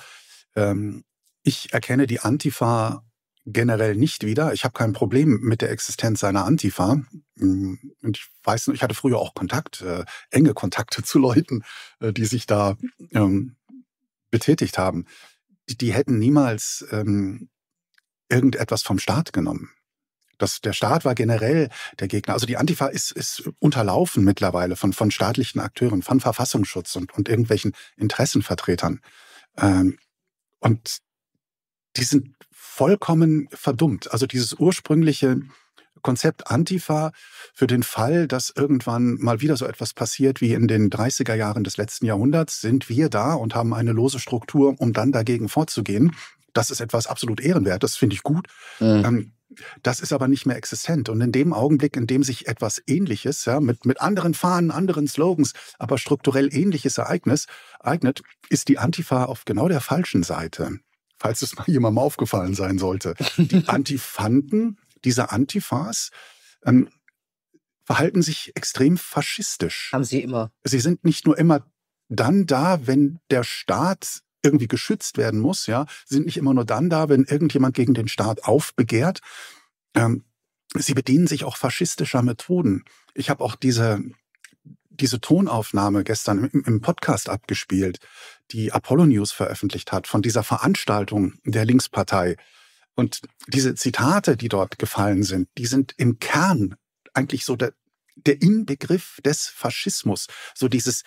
Ich erkenne die Antifa generell nicht wieder. Ich habe kein Problem mit der Existenz einer Antifa. Und ich weiß, ich hatte früher auch enge Kontakte zu Leuten, die sich da betätigt haben. Die hätten niemals irgendetwas vom Staat genommen. Der Staat war generell der Gegner. Also die Antifa ist unterlaufen mittlerweile von staatlichen Akteuren, von Verfassungsschutz und irgendwelchen Interessenvertretern. Und die sind vollkommen verdummt. Also dieses ursprüngliche Konzept Antifa für den Fall, dass irgendwann mal wieder so etwas passiert wie in den 30er Jahren des letzten Jahrhunderts, sind wir da und haben eine lose Struktur, um dann dagegen vorzugehen. Das ist etwas absolut ehrenwert, das finde ich gut. Das ist aber nicht mehr existent. Und in dem Augenblick, in dem sich etwas Ähnliches, mit anderen Fahnen, anderen Slogans, aber strukturell Ähnliches eignet, ist die Antifa auf genau der falschen Seite. Falls es mal jemandem aufgefallen sein sollte. Die Antifanten dieser Antifas verhalten sich extrem faschistisch. Haben sie immer. Sie sind nicht nur immer dann da, wenn der Staat irgendwie geschützt werden muss. Sie sind nicht immer nur dann da, wenn irgendjemand gegen den Staat aufbegehrt. Sie bedienen sich auch faschistischer Methoden. Ich habe auch diese Tonaufnahme gestern im Podcast abgespielt, die Apollo News veröffentlicht hat, von dieser Veranstaltung der Linkspartei. Und diese Zitate, die dort gefallen sind, die sind im Kern eigentlich so der Inbegriff des Faschismus. So diese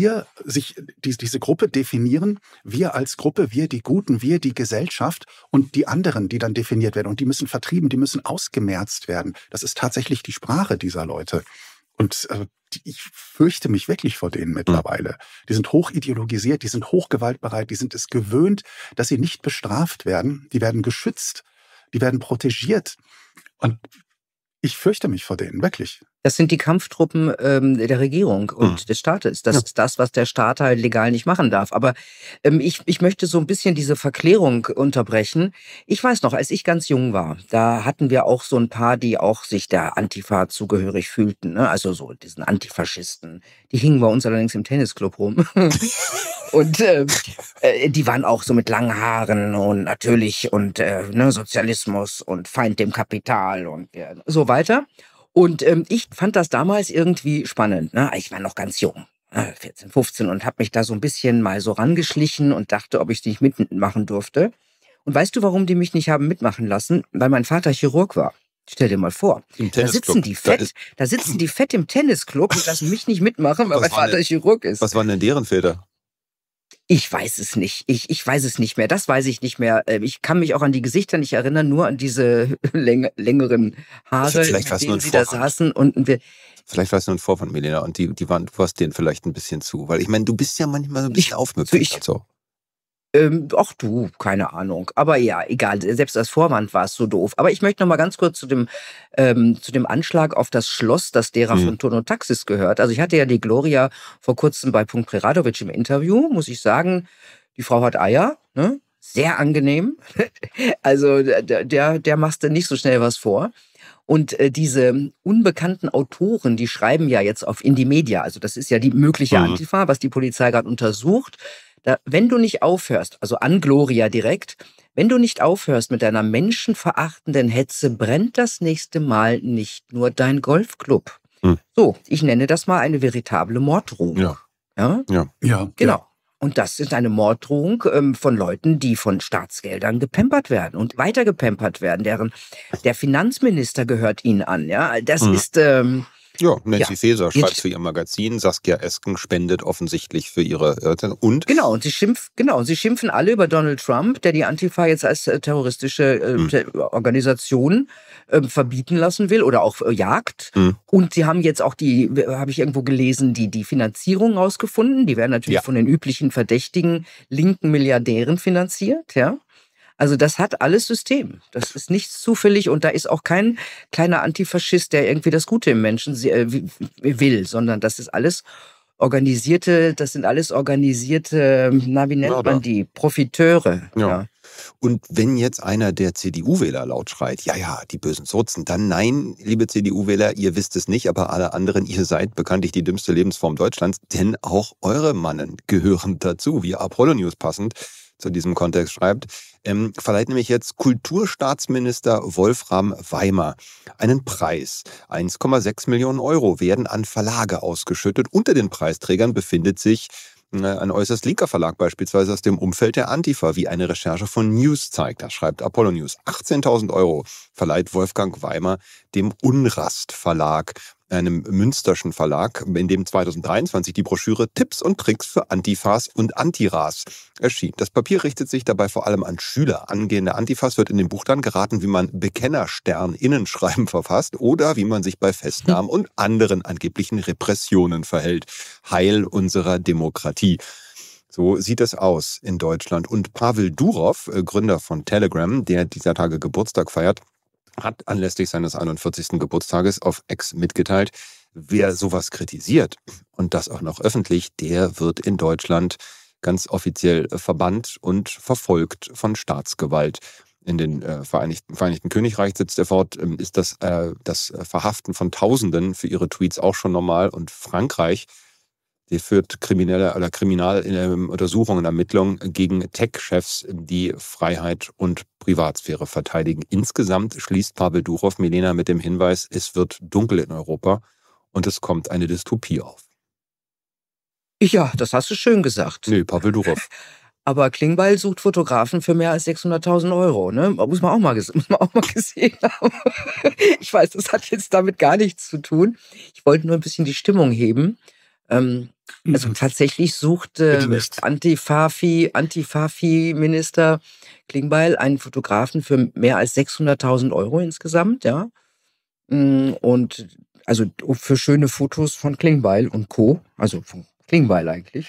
Gruppe definieren, wir als Gruppe, wir die Guten, wir die Gesellschaft, und die anderen, die dann definiert werden. Und die müssen vertrieben, die müssen ausgemerzt werden. Das ist tatsächlich die Sprache dieser Leute. Und ich fürchte mich wirklich vor denen mittlerweile. Die sind hoch ideologisiert, die sind hochgewaltbereit, die sind es gewöhnt, dass sie nicht bestraft werden. Die werden geschützt, die werden protegiert. Und ich fürchte mich vor denen, wirklich. Das sind die Kampftruppen der Regierung und des Staates. Das ist das, was der Staat halt legal nicht machen darf. Aber ich möchte so ein bisschen diese Verklärung unterbrechen. Ich weiß noch, als ich ganz jung war, da hatten wir auch so ein paar, die auch sich der Antifa zugehörig fühlten. Ne? Also so diesen Antifaschisten. Die hingen bei uns allerdings im Tennisclub rum. Und die waren auch so mit langen Haaren und natürlich und Sozialismus und Feind dem Kapital und so weiter. Und ich fand das damals irgendwie spannend. Ne? Ich war noch ganz jung, 14, 15, und habe mich da so ein bisschen mal so rangeschlichen und dachte, ob ich nicht mitmachen durfte. Und weißt du, warum die mich nicht haben mitmachen lassen? Weil mein Vater Chirurg war. Stell dir mal vor, da sitzen die fett im Tennisclub und lassen mich nicht mitmachen, weil mein Vater Chirurg ist. Was waren denn deren Väter? Ich weiß es nicht. Ich weiß es nicht mehr. Das weiß ich nicht mehr. Ich kann mich auch an die Gesichter nicht erinnern, nur an diese längeren Haare, Vielleicht mit denen sie da saßen. Und vielleicht war es nur ein Vorwand, Milena, und du warst denen vielleicht ein bisschen zu. Weil ich meine, du bist ja manchmal so ein bisschen aufmüpfig. Ach du, keine Ahnung. Aber ja, egal. Selbst als Vorwand war es so doof. Aber ich möchte noch mal ganz kurz zu dem Anschlag auf das Schloss, das derer von Tono Taxis gehört. Also ich hatte ja die Gloria vor kurzem bei Punkt Preradovic im Interview, muss ich sagen. Die Frau hat Eier, ne? Sehr angenehm. Also der machst du nicht so schnell was vor. Und diese unbekannten Autoren, die schreiben ja jetzt auf Indymedia. Also das ist ja die mögliche Antifa, was die Polizei gerade untersucht. Wenn du nicht aufhörst, also an Gloria direkt, wenn du nicht aufhörst mit deiner menschenverachtenden Hetze, brennt das nächste Mal nicht nur dein Golfclub. So, ich nenne das mal eine veritable Morddrohung. Ja? Ja. Genau. Und das ist eine Morddrohung von Leuten, die von Staatsgeldern gepampert werden und weiter gepampert werden. Der Finanzminister gehört ihnen an. Ja, das ist... Nancy Faeser schreibt für ihr Magazin, Saskia Esken spendet offensichtlich für ihre und sie schimpfen alle über Donald Trump, der die Antifa jetzt als terroristische Organisation verbieten lassen will oder auch jagt. Und sie haben jetzt auch habe ich irgendwo gelesen, die Finanzierung rausgefunden. Die werden natürlich von den üblichen verdächtigen linken Milliardären finanziert, ja. Also das hat alles System. Das ist nichts zufällig und da ist auch kein kleiner Antifaschist, der irgendwie das Gute im Menschen will, sondern das ist alles organisierte, wie nennt man die? Profiteure. Ja. Und wenn jetzt einer der CDU-Wähler laut schreit, ja, die bösen Sozen, dann nein, liebe CDU-Wähler, ihr wisst es nicht, aber alle anderen, ihr seid bekanntlich die dümmste Lebensform Deutschlands, denn auch eure Mannen gehören dazu, wie Apollo News passend zu diesem Kontext schreibt, verleiht nämlich jetzt Kulturstaatsminister Wolfram Weimer einen Preis. 1,6 Millionen Euro werden an Verlage ausgeschüttet. Unter den Preisträgern befindet sich ein äußerst linker Verlag, beispielsweise aus dem Umfeld der Antifa, wie eine Recherche von News zeigt. Das schreibt Apollo News. 18.000 Euro verleiht Wolfgang Weimer dem Unrast Verlag, einem münsterschen Verlag, in dem 2023 die Broschüre Tipps und Tricks für Antifas und Antiras erschien. Das Papier richtet sich dabei vor allem an Schüler. Angehende Antifas wird in dem Buch dann geraten, wie man Bekennerstern-Innenschreiben verfasst oder wie man sich bei Festnahmen und anderen angeblichen Repressionen verhält. Heil unserer Demokratie. So sieht es aus in Deutschland. Und Pavel Durov, Gründer von Telegram, der dieser Tage Geburtstag feiert, hat anlässlich seines 41. Geburtstages auf X mitgeteilt, wer sowas kritisiert und das auch noch öffentlich, der wird in Deutschland ganz offiziell verbannt und verfolgt von Staatsgewalt. In den Vereinigten Königreich sitzt er fort, ist das Verhaften von Tausenden für ihre Tweets auch schon normal. Und Frankreich, die führt Kriminaluntersuchungen, Ermittlungen gegen Tech-Chefs, die Freiheit und Privatsphäre verteidigen. Insgesamt schließt Pavel Durov Milena mit dem Hinweis, es wird dunkel in Europa und es kommt eine Dystopie auf. Ja, das hast du schön gesagt. Nee, Pavel Durov. Aber Klingbeil sucht Fotografen für mehr als 600.000 Euro. Ne? Muss man auch mal gesehen haben. Ich weiß, das hat jetzt damit gar nichts zu tun. Ich wollte nur ein bisschen die Stimmung heben. Also tatsächlich sucht Antifafi-Minister Klingbeil einen Fotografen für mehr als 600.000 Euro insgesamt, ja. Und also für schöne Fotos von Klingbeil und Co., also von Klingbeil eigentlich.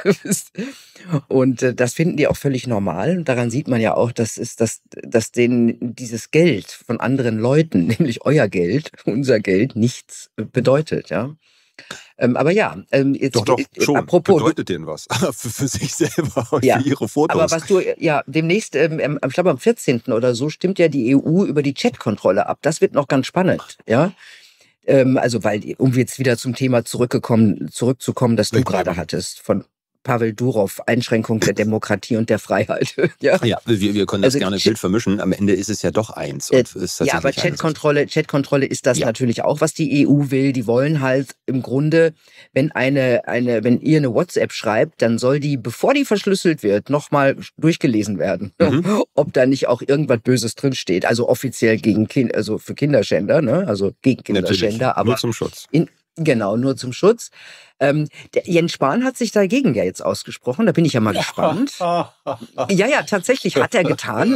Und das finden die auch völlig normal. Und daran sieht man ja auch, dass denen dieses Geld von anderen Leuten, nämlich euer Geld, unser Geld, nichts bedeutet, ja. Aber ja, jetzt doch, schon. Apropos, bedeutet denen was für sich selber und für ihre Fotos. Aber was du, demnächst, ich glaube am 14. oder so, stimmt ja die EU über die Chatkontrolle ab. Das wird noch ganz spannend, ja. Also, um jetzt wieder zum Thema zurückzukommen, das du gerade hattest, von Pavel Durov, Einschränkung der Demokratie und der Freiheit. Ja, wir können das gerne Bild vermischen. Am Ende ist es ja doch eins. Und ist ja, aber Chatkontrolle ist das natürlich auch, was die EU will. Die wollen halt im Grunde, wenn wenn ihr eine WhatsApp schreibt, dann soll die, bevor die verschlüsselt wird, nochmal durchgelesen werden. Ob da nicht auch irgendwas Böses drinsteht. Also offiziell gegen für Kinderschänder, ne? Also gegen Kinderschänder. Natürlich, aber nur zum Schutz. Genau, nur zum Schutz. Der Jens Spahn hat sich dagegen ja jetzt ausgesprochen. Da bin ich ja mal gespannt. Ja, tatsächlich hat er getan.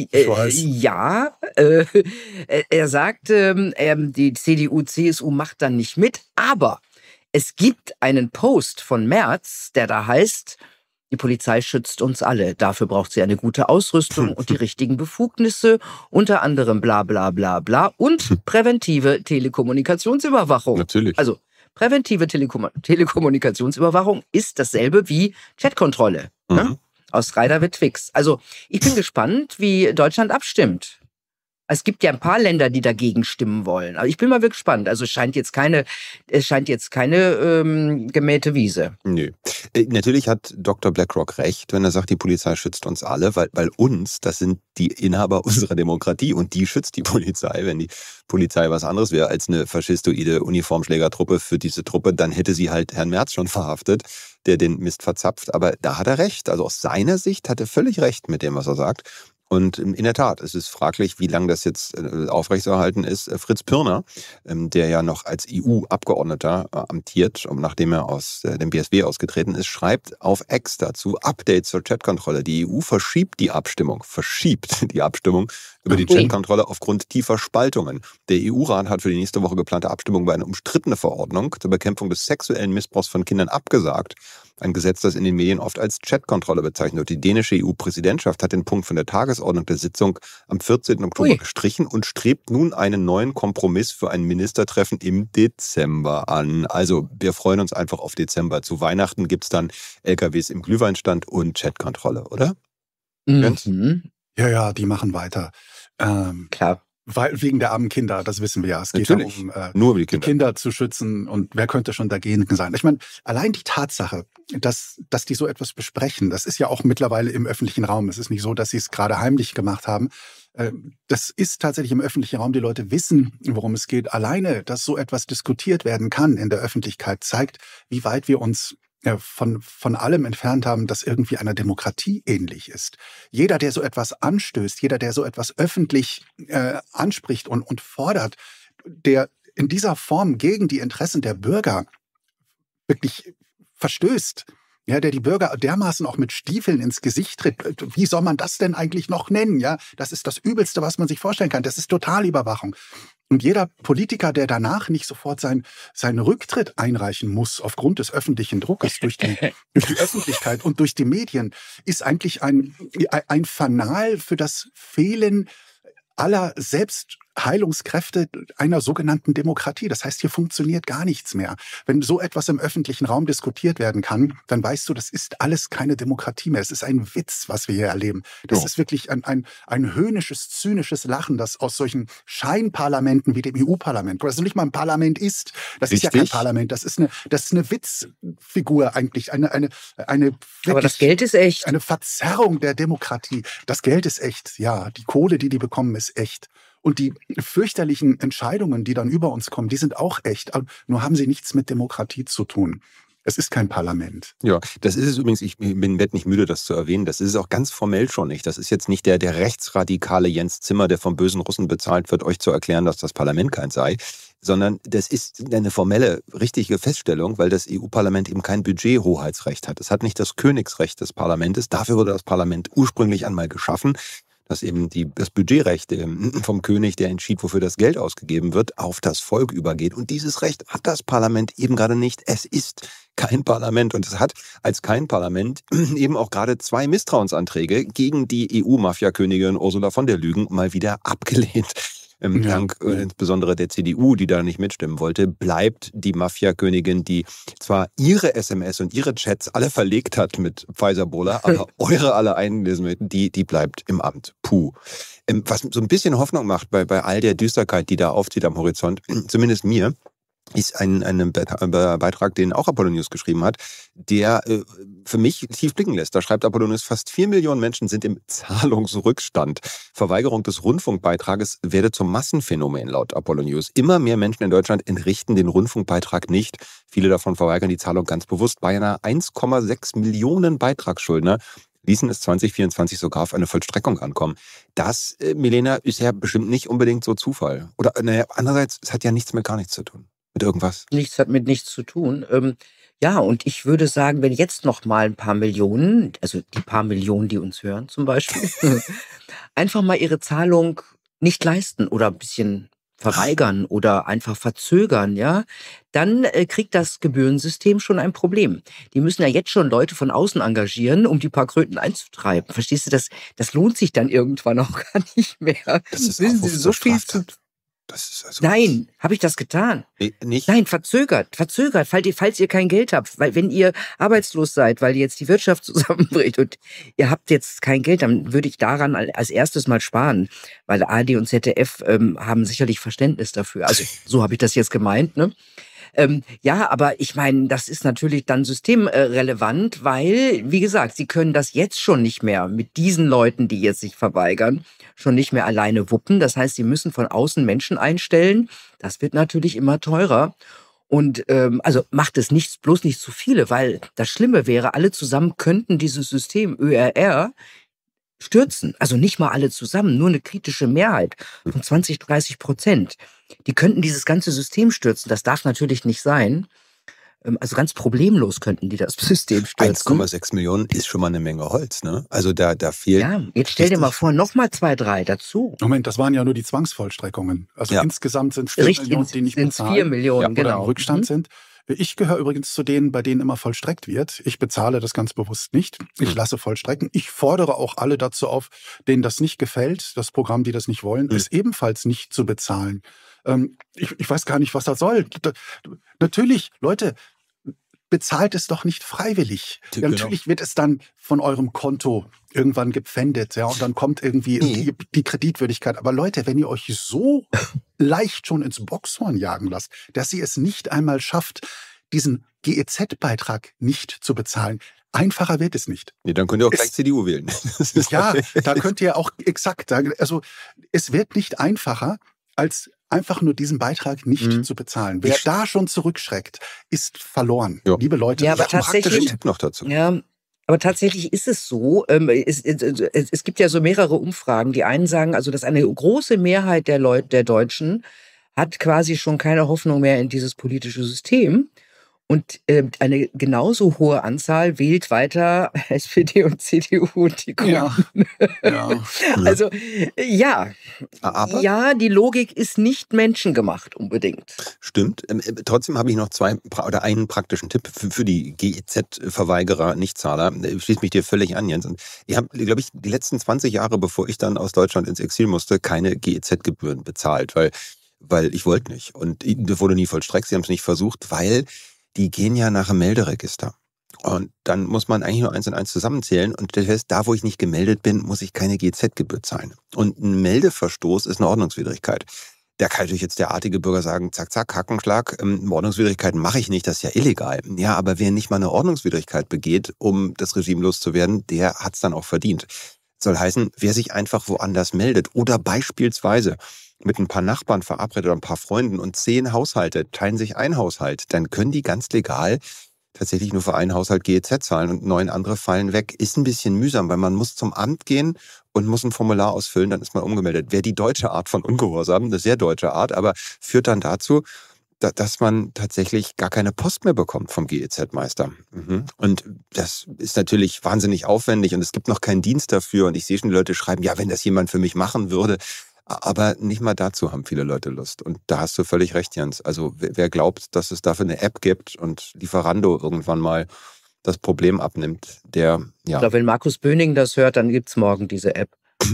Er sagt, die CDU, CSU macht dann nicht mit. Aber es gibt einen Post von Merz, der da heißt: Die Polizei schützt uns alle. Dafür braucht sie eine gute Ausrüstung und die richtigen Befugnisse, unter anderem bla bla bla bla und präventive Telekommunikationsüberwachung. Natürlich. Also präventive Telekommunikationsüberwachung ist dasselbe wie Chatkontrolle. Ne? Aus Reiter wird Twix. Also ich bin gespannt, wie Deutschland abstimmt. Es gibt ja ein paar Länder, die dagegen stimmen wollen. Aber ich bin mal wirklich gespannt. Also es scheint jetzt keine gemähte Wiese. Nö. Natürlich hat Dr. Blackrock recht, wenn er sagt, die Polizei schützt uns alle, weil uns, das sind die Inhaber unserer Demokratie und die schützt die Polizei. Wenn die Polizei was anderes wäre als eine faschistoide Uniformschlägertruppe für diese Truppe, dann hätte sie halt Herrn Merz schon verhaftet, der den Mist verzapft. Aber da hat er recht. Also aus seiner Sicht hat er völlig recht mit dem, was er sagt. Und in der Tat, es ist fraglich, wie lange das jetzt aufrechterhalten ist. Fritz Pirner, der ja noch als EU-Abgeordneter amtiert, nachdem er aus dem BSW ausgetreten ist, schreibt auf X dazu: Update zur Chatkontrolle. Die EU verschiebt die Abstimmung über die Chatkontrolle aufgrund tiefer Spaltungen. Der EU-Rat hat für die nächste Woche geplante Abstimmung über eine umstrittene Verordnung zur Bekämpfung des sexuellen Missbrauchs von Kindern abgesagt. Ein Gesetz, das in den Medien oft als Chatkontrolle bezeichnet wird. Die dänische EU-Präsidentschaft hat den Punkt von der Tagesordnung der Sitzung am 14. Oktober gestrichen und strebt nun einen neuen Kompromiss für ein Ministertreffen im Dezember an. Also wir freuen uns einfach auf Dezember. Zu Weihnachten gibt's dann LKWs im Glühweinstand und Chatkontrolle, oder? Ja, die machen weiter. Klar. Weil wegen der armen Kinder, das wissen wir ja. Es geht Natürlich. darum, Nur um die Kinder zu schützen. Und wer könnte schon dagegen sein? Ich meine, allein die Tatsache, dass die so etwas besprechen, das ist ja auch mittlerweile im öffentlichen Raum. Es ist nicht so, dass sie es gerade heimlich gemacht haben. Das ist tatsächlich im öffentlichen Raum. Die Leute wissen, worum es geht. Alleine, dass so etwas diskutiert werden kann in der Öffentlichkeit, zeigt, wie weit wir uns von allem entfernt haben, das irgendwie einer Demokratie ähnlich ist. Jeder, der so etwas anstößt, jeder, der so etwas öffentlich anspricht und fordert, der in dieser Form gegen die Interessen der Bürger wirklich verstößt, ja, der die Bürger dermaßen auch mit Stiefeln ins Gesicht tritt. Wie soll man das denn eigentlich noch nennen? Ja, das ist das Übelste, was man sich vorstellen kann. Das ist Totalüberwachung. Und jeder Politiker, der danach nicht sofort seinen Rücktritt einreichen muss, aufgrund des öffentlichen Druckes durch die Öffentlichkeit und durch die Medien, ist eigentlich ein Fanal für das Fehlen aller Selbstheilungskräfte einer sogenannten Demokratie. Das heißt, hier funktioniert gar nichts mehr. Wenn so etwas im öffentlichen Raum diskutiert werden kann, dann weißt du, das ist alles keine Demokratie mehr. Es ist ein Witz, was wir hier erleben. Das ist wirklich ein höhnisches, zynisches Lachen, das aus solchen Scheinparlamenten wie dem EU-Parlament, was nicht mal ein Parlament ist, das ist ja kein Parlament, das ist eine Witzfigur eigentlich, eine aber das Geld ist echt. Eine Verzerrung der Demokratie. Das Geld ist echt, ja. Die Kohle, die bekommen, ist echt. Und die fürchterlichen Entscheidungen, die dann über uns kommen, die sind auch echt. Nur haben sie nichts mit Demokratie zu tun. Es ist kein Parlament. Ja, das ist es übrigens, ich werde nicht müde, das zu erwähnen, das ist es auch ganz formell schon nicht. Das ist jetzt nicht der rechtsradikale Jens Zimmer, der vom bösen Russen bezahlt wird, euch zu erklären, dass das Parlament keins sei, sondern das ist eine formelle, richtige Feststellung, weil das EU-Parlament eben kein Budgethoheitsrecht hat. Es hat nicht das Königsrecht des Parlaments. Dafür wurde das Parlament ursprünglich einmal geschaffen, dass eben das Budgetrecht vom König, der entschied, wofür das Geld ausgegeben wird, auf das Volk übergeht. Und dieses Recht hat das Parlament eben gerade nicht. Es ist kein Parlament und es hat als kein Parlament eben auch gerade 2 Misstrauensanträge gegen die EU-Mafia-Königin Ursula von der Leyen mal wieder abgelehnt. Dank insbesondere der CDU, die da nicht mitstimmen wollte, bleibt die Mafia-Königin, die zwar ihre SMS und ihre Chats alle verlegt hat mit Pfizer-Bola, aber eure alle eingelesen wird, die bleibt im Amt. Puh. Was so ein bisschen Hoffnung macht bei all der Düsterkeit, die da aufzieht am Horizont, zumindest mir, ist ein Beitrag, den auch Apollonius geschrieben hat, der für mich tief blicken lässt. Da schreibt Apollonius, fast 4 Millionen Menschen sind im Zahlungsrückstand. Verweigerung des Rundfunkbeitrages werde zum Massenphänomen, laut Apollonius. Immer mehr Menschen in Deutschland entrichten den Rundfunkbeitrag nicht. Viele davon verweigern die Zahlung ganz bewusst. Beinahe 1,6 Millionen Beitragsschuldner ließen es 2024 sogar auf eine Vollstreckung ankommen. Das, Milena, ist ja bestimmt nicht unbedingt so Zufall. Oder naja, andererseits, es hat ja nichts mit gar nichts zu tun. mit irgendwas? Nichts hat mit nichts zu tun. Ja, und ich würde sagen, wenn jetzt noch mal ein paar Millionen, also die paar Millionen, die uns hören zum Beispiel, einfach mal ihre Zahlung nicht leisten oder ein bisschen verweigern oder einfach verzögern, ja, dann kriegt das Gebührensystem schon ein Problem. Die müssen ja jetzt schon Leute von außen engagieren, um die paar Kröten einzutreiben. Verstehst du, das lohnt sich dann irgendwann auch gar nicht mehr. Das ist Wissen Sie, Aufruf so zur viel Straftat. Das ist also Nein, habe ich das getan? Nee, nicht? Nein, verzögert, falls ihr kein Geld habt. Weil wenn ihr arbeitslos seid, weil jetzt die Wirtschaft zusammenbricht und ihr habt jetzt kein Geld, dann würde ich daran als erstes mal sparen. Weil ARD und ZDF haben sicherlich Verständnis dafür. Also so habe ich das jetzt gemeint, ne? Ja, aber ich meine, das ist natürlich dann systemrelevant, weil, wie gesagt, sie können das jetzt schon nicht mehr mit diesen Leuten, die jetzt sich verweigern, schon nicht mehr alleine wuppen. Das heißt, sie müssen von außen Menschen einstellen. Das wird natürlich immer teurer. Und also macht es bloß nicht zu viele, weil das Schlimme wäre, alle zusammen könnten dieses System ÖRR stürzen. Also nicht mal alle zusammen, nur eine kritische Mehrheit von 20-30%. Die könnten dieses ganze System stürzen. Das darf natürlich nicht sein. Also ganz problemlos könnten die das System stürzen. 1,6 Millionen ist schon mal eine Menge Holz, ne? Also da fehlt... Ja, jetzt stell dir mal vor, nochmal 2, 3 dazu. Moment, das waren ja nur die Zwangsvollstreckungen. Also Ja. insgesamt sind es 4 Richtig, Millionen, die nicht sind's bezahlen. 4 Millionen, Oder genau. im Rückstand sind. Ich gehöre übrigens zu denen, bei denen immer vollstreckt wird. Ich bezahle das ganz bewusst nicht. Ich lasse vollstrecken. Ich fordere auch alle dazu auf, denen das nicht gefällt, das Programm, die das nicht wollen, ist ebenfalls nicht zu bezahlen. Ich weiß gar nicht, was das soll. Natürlich, Leute, bezahlt es doch nicht freiwillig. Ja, Genau. natürlich wird es dann von eurem Konto irgendwann gepfändet, ja, und dann kommt irgendwie die Kreditwürdigkeit. Aber Leute, wenn ihr euch so leicht schon ins Boxhorn jagen lasst, dass ihr es nicht einmal schafft, diesen GEZ-Beitrag nicht zu bezahlen, einfacher wird es nicht. Nee, dann könnt ihr auch gleich CDU wählen. Das ist Ja, da könnt ihr auch exakt sagen, also es wird nicht einfacher, als einfach nur diesen Beitrag nicht zu bezahlen. Wer da schon zurückschreckt, ist verloren. Ja. Liebe Leute, Ja, aber ich hab tatsächlich- praktischen Tipp noch dazu. Ja, aber tatsächlich ist es so, es gibt ja so mehrere Umfragen. Die einen sagen, also dass eine große Mehrheit der Deutschen hat quasi schon keine Hoffnung mehr in dieses politische System. Und eine genauso hohe Anzahl wählt weiter SPD und CDU und die Grünen. Ja. Also ja, Aber ja, die Logik ist nicht menschengemacht unbedingt. stimmt. Trotzdem habe ich noch einen praktischen Tipp für die GEZ-Verweigerer, Nichtzahler. Ich schließe mich dir völlig an, Jens. Und ich habe, glaube ich, die letzten 20 Jahre, bevor ich dann aus Deutschland ins Exil musste, keine GEZ-Gebühren bezahlt, weil ich wollte nicht. Und das wurde nie vollstreckt, sie haben es nicht versucht, weil die gehen ja nach dem Melderegister. Und dann muss man eigentlich nur 1 und 1 zusammenzählen und stellt fest, da wo ich nicht gemeldet bin, muss ich keine GEZ-Gebühr zahlen. Und ein Meldeverstoß ist eine Ordnungswidrigkeit. Da kann natürlich jetzt der artige Bürger sagen, zack, zack, Hackenschlag, Ordnungswidrigkeiten mache ich nicht, das ist ja illegal. Ja, aber wer nicht mal eine Ordnungswidrigkeit begeht, um das Regime loszuwerden, der hat es dann auch verdient. Soll heißen, wer sich einfach woanders meldet oder beispielsweise mit ein paar Nachbarn verabredet oder ein paar Freunden und 10 Haushalte teilen sich ein Haushalt, dann können die ganz legal tatsächlich nur für einen Haushalt GEZ zahlen und 9 andere fallen weg. Ist ein bisschen mühsam, weil man muss zum Amt gehen und muss ein Formular ausfüllen, dann ist man umgemeldet. Wäre die deutsche Art von Ungehorsam, eine sehr deutsche Art, aber führt dann dazu, dass man tatsächlich gar keine Post mehr bekommt vom GEZ-Meister. Und das ist natürlich wahnsinnig aufwendig und es gibt noch keinen Dienst dafür. Und ich sehe schon, die Leute schreiben, ja, wenn das jemand für mich machen würde. Aber nicht mal dazu haben viele Leute Lust. Und da hast du völlig recht, Jens. Also wer glaubt, dass es dafür eine App gibt und Lieferando irgendwann mal das Problem abnimmt, der, ja. Ich glaube, wenn Markus Böning das hört, dann gibt's morgen diese App.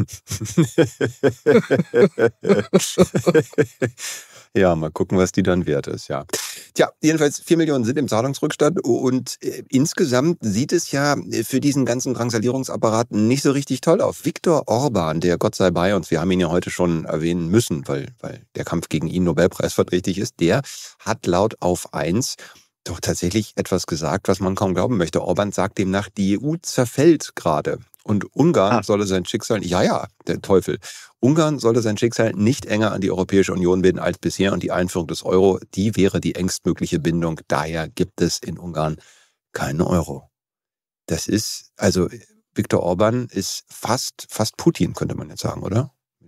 Ja, mal gucken, was die dann wert ist, ja. Tja, jedenfalls 4 Millionen sind im Zahlungsrückstand und insgesamt sieht es ja für diesen ganzen Drangsalierungsapparat nicht so richtig toll aus. Viktor Orban, der Gott sei bei uns, wir haben ihn ja heute schon erwähnen müssen, weil der Kampf gegen ihn Nobelpreisverdächtig ist, der hat laut Auf 1 doch tatsächlich etwas gesagt, was man kaum glauben möchte. Orban sagt demnach, die EU zerfällt gerade. Und Ungarn solle sein Schicksal, der Teufel. Ungarn solle sein Schicksal nicht enger an die Europäische Union binden als bisher und die Einführung des Euro, die wäre die engstmögliche Bindung. Daher gibt es in Ungarn keinen Euro. Das ist, also Viktor Orban ist fast Putin, könnte man jetzt sagen, oder?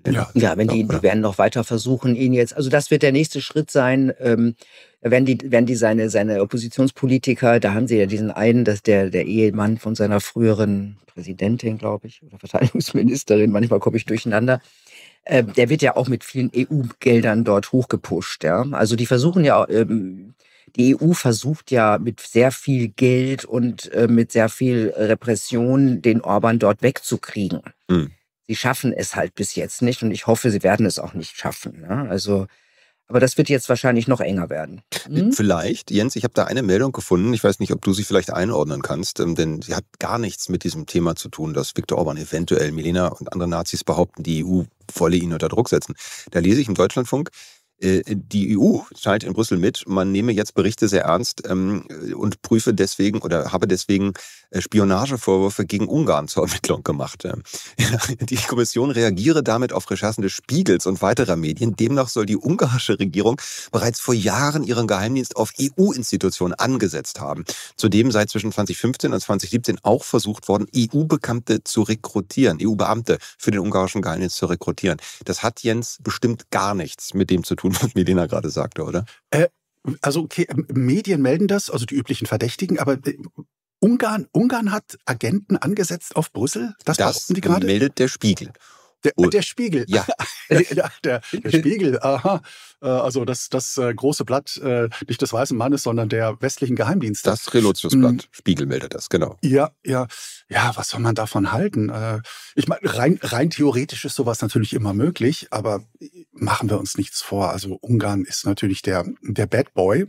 Ja, wenn die werden noch weiter versuchen, ihn jetzt, also das wird der nächste Schritt sein, werden die seine Oppositionspolitiker, da haben sie ja diesen einen, dass der Ehemann von seiner früheren Präsidentin, glaube ich, oder Verteidigungsministerin, manchmal komme ich durcheinander, der wird ja auch mit vielen EU-Geldern dort hochgepusht, ja. Also die versuchen ja, die EU versucht ja mit sehr viel Geld und mit sehr viel Repression den Orban dort wegzukriegen. Sie schaffen es halt bis jetzt nicht und ich hoffe, sie werden es auch nicht schaffen. Ne? Also, aber das wird jetzt wahrscheinlich noch enger werden. Vielleicht, Jens, ich habe da eine Meldung gefunden, ich weiß nicht, ob du sie vielleicht einordnen kannst, denn sie hat gar nichts mit diesem Thema zu tun, dass Viktor Orban eventuell, Milena und andere Nazis behaupten, die EU wolle ihn unter Druck setzen. Da lese ich im Deutschlandfunk, die EU teilt in Brüssel mit, man nehme jetzt Berichte sehr ernst und prüfe deswegen oder habe deswegen Spionagevorwürfe gegen Ungarn zur Ermittlung gemacht. Die Kommission reagiere damit auf Recherchen des Spiegels und weiterer Medien. Demnach soll die ungarische Regierung bereits vor Jahren ihren Geheimdienst auf EU-Institutionen angesetzt haben. Zudem sei zwischen 2015 und 2017 auch versucht worden, EU-Beamte zu rekrutieren, EU-Beamte für den ungarischen Geheimdienst zu rekrutieren. Das hat Jens bestimmt gar nichts mit dem zu tun, was Milena gerade sagte, oder? Also okay, Medien melden das, also die üblichen Verdächtigen, aber Ungarn hat Agenten angesetzt auf Brüssel? Das behaupten die gerade? Meldet der Spiegel. Der Spiegel. Ja. Ja, der Spiegel, aha. Also das große Blatt, nicht des weißen Mannes, sondern der westlichen Geheimdienste. Das Relotius-Blatt. Spiegel meldet das, genau. Ja, was soll man davon halten? Ich meine, rein theoretisch ist sowas natürlich immer möglich, aber machen wir uns nichts vor. Also Ungarn ist natürlich der Bad Boy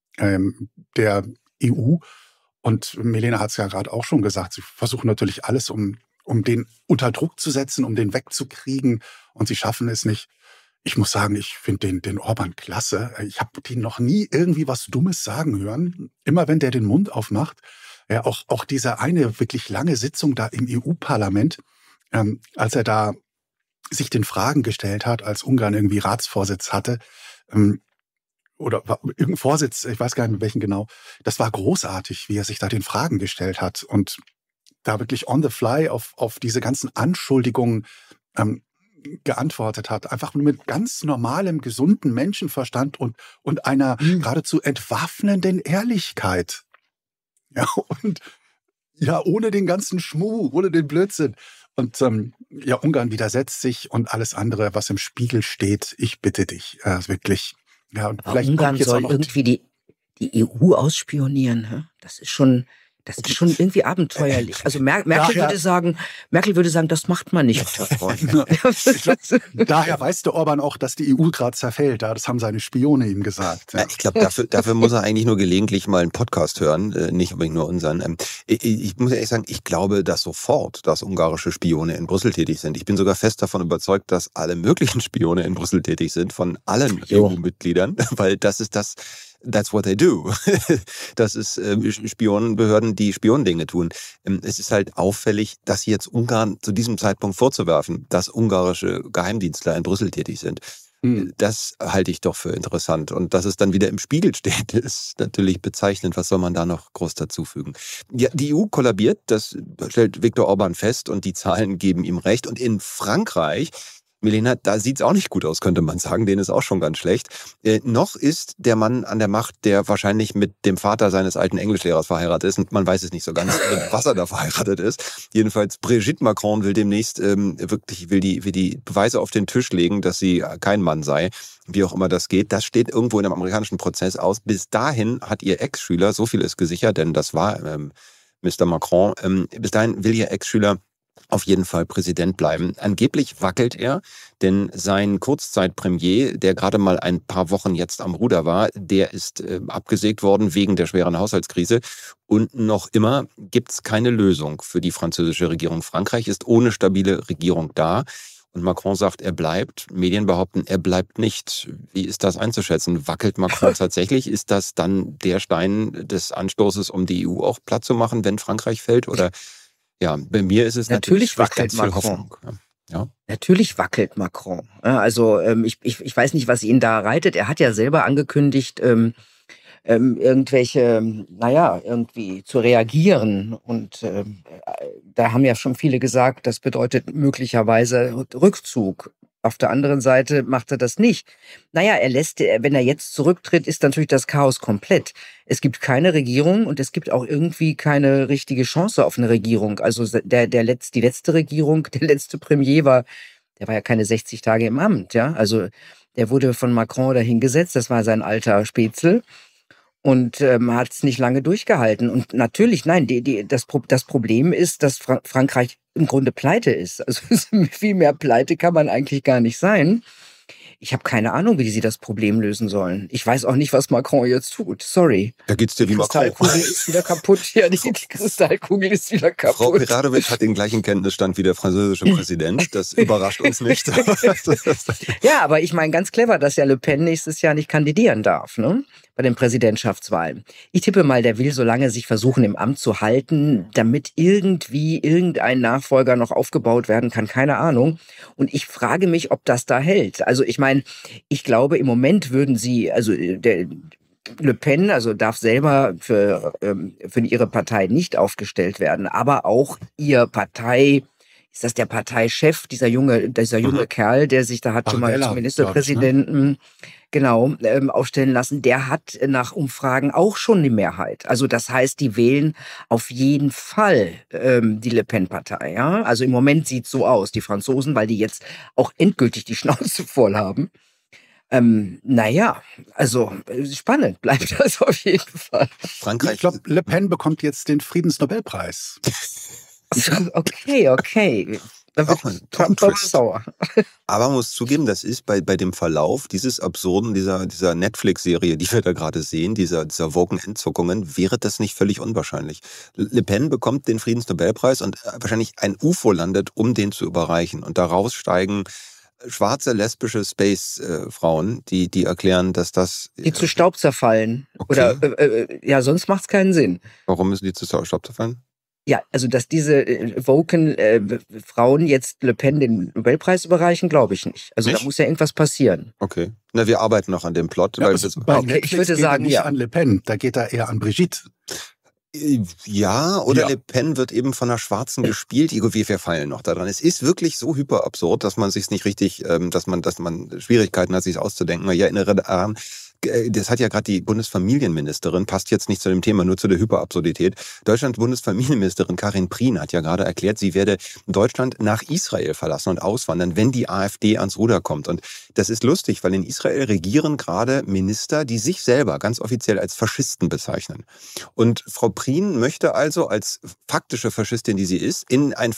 der EU. Und Milena hat es ja gerade auch schon gesagt, sie versuchen natürlich alles, um den unter Druck zu setzen, um den wegzukriegen. Und sie schaffen es nicht. Ich muss sagen, ich finde den Orban klasse. Ich habe den noch nie irgendwie was Dummes sagen hören. Immer wenn der den Mund aufmacht. Ja, auch diese eine wirklich lange Sitzung da im EU-Parlament, als er da sich den Fragen gestellt hat, als Ungarn irgendwie Ratsvorsitz hatte, oder irgendein Vorsitz, ich weiß gar nicht, mit welchen genau. Das war großartig, wie er sich da den Fragen gestellt hat und da wirklich on the fly auf diese ganzen Anschuldigungen geantwortet hat. Einfach nur mit ganz normalem, gesunden Menschenverstand und einer geradezu entwaffnenden Ehrlichkeit. Ja, und ja, ohne den ganzen Schmuh, ohne den Blödsinn. Und ja, Ungarn widersetzt sich und alles andere, was im Spiegel steht, ich bitte dich, wirklich. Ja, und vielleicht Ungarn jetzt soll irgendwie die EU ausspionieren. Hä? Das ist schon irgendwie abenteuerlich. Also Merkel würde sagen, das macht man nicht. Daher weiß der Orban auch, dass die EU gerade zerfällt. Das haben seine Spione ihm gesagt. Ja. Ich glaube, dafür muss er eigentlich nur gelegentlich mal einen Podcast hören, nicht unbedingt nur unseren. Ich muss ehrlich sagen, ich glaube, dass sofort, dass ungarische Spione in Brüssel tätig sind. Ich bin sogar fest davon überzeugt, dass alle möglichen Spione in Brüssel tätig sind, von allen EU-Mitgliedern, weil that's what they do. Das ist Spionenbehörden, die Spiondinge tun. Es ist halt auffällig, dass jetzt Ungarn zu diesem Zeitpunkt vorzuwerfen, dass ungarische Geheimdienstler in Brüssel tätig sind. Das halte ich doch für interessant. Und dass es dann wieder im Spiegel steht, ist natürlich bezeichnend. Was soll man da noch groß dazufügen? Ja, die EU kollabiert, das stellt Viktor Orban fest und die Zahlen geben ihm recht. Und in Frankreich, Milena, da sieht's auch nicht gut aus, könnte man sagen. Denen ist auch schon ganz schlecht. Noch ist der Mann an der Macht, der wahrscheinlich mit dem Vater seines alten Englischlehrers verheiratet ist. Und man weiß es nicht so ganz, was er da verheiratet ist. Jedenfalls Brigitte Macron will demnächst will die Beweise auf den Tisch legen, dass sie kein Mann sei. Wie auch immer das geht. Das steht irgendwo in einem amerikanischen Prozess aus. Bis dahin hat ihr Ex-Schüler, so viel ist gesichert, denn das war Mr. Macron, bis dahin will ihr Ex-Schüler auf jeden Fall Präsident bleiben. Angeblich wackelt er, denn sein Kurzzeitpremier, der gerade mal ein paar Wochen jetzt am Ruder war, der ist abgesägt worden wegen der schweren Haushaltskrise. Und noch immer gibt's keine Lösung für die französische Regierung. Frankreich ist ohne stabile Regierung da. Und Macron sagt, er bleibt. Medien behaupten, er bleibt nicht. Wie ist das einzuschätzen? Wackelt Macron tatsächlich? Ist das dann der Stein des Anstoßes, um die EU auch platt zu machen, wenn Frankreich fällt? Oder ja, bei mir ist es natürlich wackelt Macron. Ja. Natürlich wackelt Macron. Also ich weiß nicht, was ihn da reitet. Er hat ja selber angekündigt, irgendwie zu reagieren. Und da haben ja schon viele gesagt, das bedeutet möglicherweise Rückzug. Auf der anderen Seite macht er das nicht. Naja, wenn er jetzt zurücktritt, ist natürlich das Chaos komplett. Es gibt keine Regierung und es gibt auch irgendwie keine richtige Chance auf eine Regierung. Also die letzte Regierung, der letzte Premier der war ja keine 60 Tage im Amt, ja. Also der wurde von Macron dahingesetzt, das war sein alter Spätzle. Und hat es nicht lange durchgehalten. Und natürlich, nein, das Problem ist, dass Frankreich im Grunde pleite ist. Also viel mehr pleite kann man eigentlich gar nicht sein. Ich habe keine Ahnung, wie sie das Problem lösen sollen. Ich weiß auch nicht, was Macron jetzt tut. Sorry. Da geht's dir wie Macron. Die Kristallkugel ist wieder kaputt. Ja, die Kristallkugel ist wieder kaputt. Frau Peradovic hat den gleichen Kenntnisstand wie der französische Präsident. Das überrascht uns nicht. Ja, aber ich meine, ganz clever, dass ja Le Pen nächstes Jahr nicht kandidieren darf, ne? Bei den Präsidentschaftswahlen. Ich tippe mal, der will so lange sich versuchen, im Amt zu halten, damit irgendwie irgendein Nachfolger noch aufgebaut werden kann. Keine Ahnung. Und ich frage mich, ob das da hält. Also ich meine, ich glaube, im Moment würden sie, also der Le Pen, also darf selber für ihre Partei nicht aufgestellt werden, aber auch ist das der Parteichef, dieser junge Kerl, der sich da hat schon mal zum Ministerpräsidenten aufstellen lassen, der hat nach Umfragen auch schon eine Mehrheit. Also das heißt, die wählen auf jeden Fall die Le Pen-Partei. Ja? Also im Moment sieht es so aus, die Franzosen, weil die jetzt auch endgültig die Schnauze voll haben. Naja, also spannend bleibt das auf jeden Fall. Frankreich. Ich glaube, Le Pen bekommt jetzt den Friedensnobelpreis. Okay. Da wird Trump sauer. Aber man muss zugeben, das ist bei dem Verlauf dieses Absurden, dieser Netflix-Serie, die wir da gerade sehen, dieser Woken-Entzuckungen, wäre das nicht völlig unwahrscheinlich. Le Pen bekommt den Friedensnobelpreis und wahrscheinlich ein UFO landet, um den zu überreichen. Und daraus steigen schwarze, lesbische Space-Frauen, die erklären, dass das... Die zu Staub zerfallen. Okay. Oder, sonst macht es keinen Sinn. Warum müssen die zu Staub zerfallen? Ja, also dass diese woken Frauen jetzt Le Pen den Nobelpreis überreichen, glaube ich nicht. Also nicht? Da muss ja irgendwas passieren. Okay. Na, wir arbeiten noch an dem Plot. Ja, ich würde sagen, nicht an Le Pen, da geht er eher an Brigitte. Ja, oder Le Pen wird eben von einer Schwarzen gespielt. Wir verfallen noch daran. Es ist wirklich so hyperabsurd, dass man sich's nicht richtig, dass man Schwierigkeiten hat, sich's auszudenken. Ich erinnere daran, das hat ja gerade die Bundesfamilienministerin, passt jetzt nicht zu dem Thema, nur zu der Hyperabsurdität. Deutschlands Bundesfamilienministerin Karin Prien hat ja gerade erklärt, sie werde Deutschland nach Israel verlassen und auswandern, wenn die AfD ans Ruder kommt. Und das ist lustig, weil in Israel regieren gerade Minister, die sich selber ganz offiziell als Faschisten bezeichnen. Und Frau Prien möchte also als faktische Faschistin, die sie ist, in ein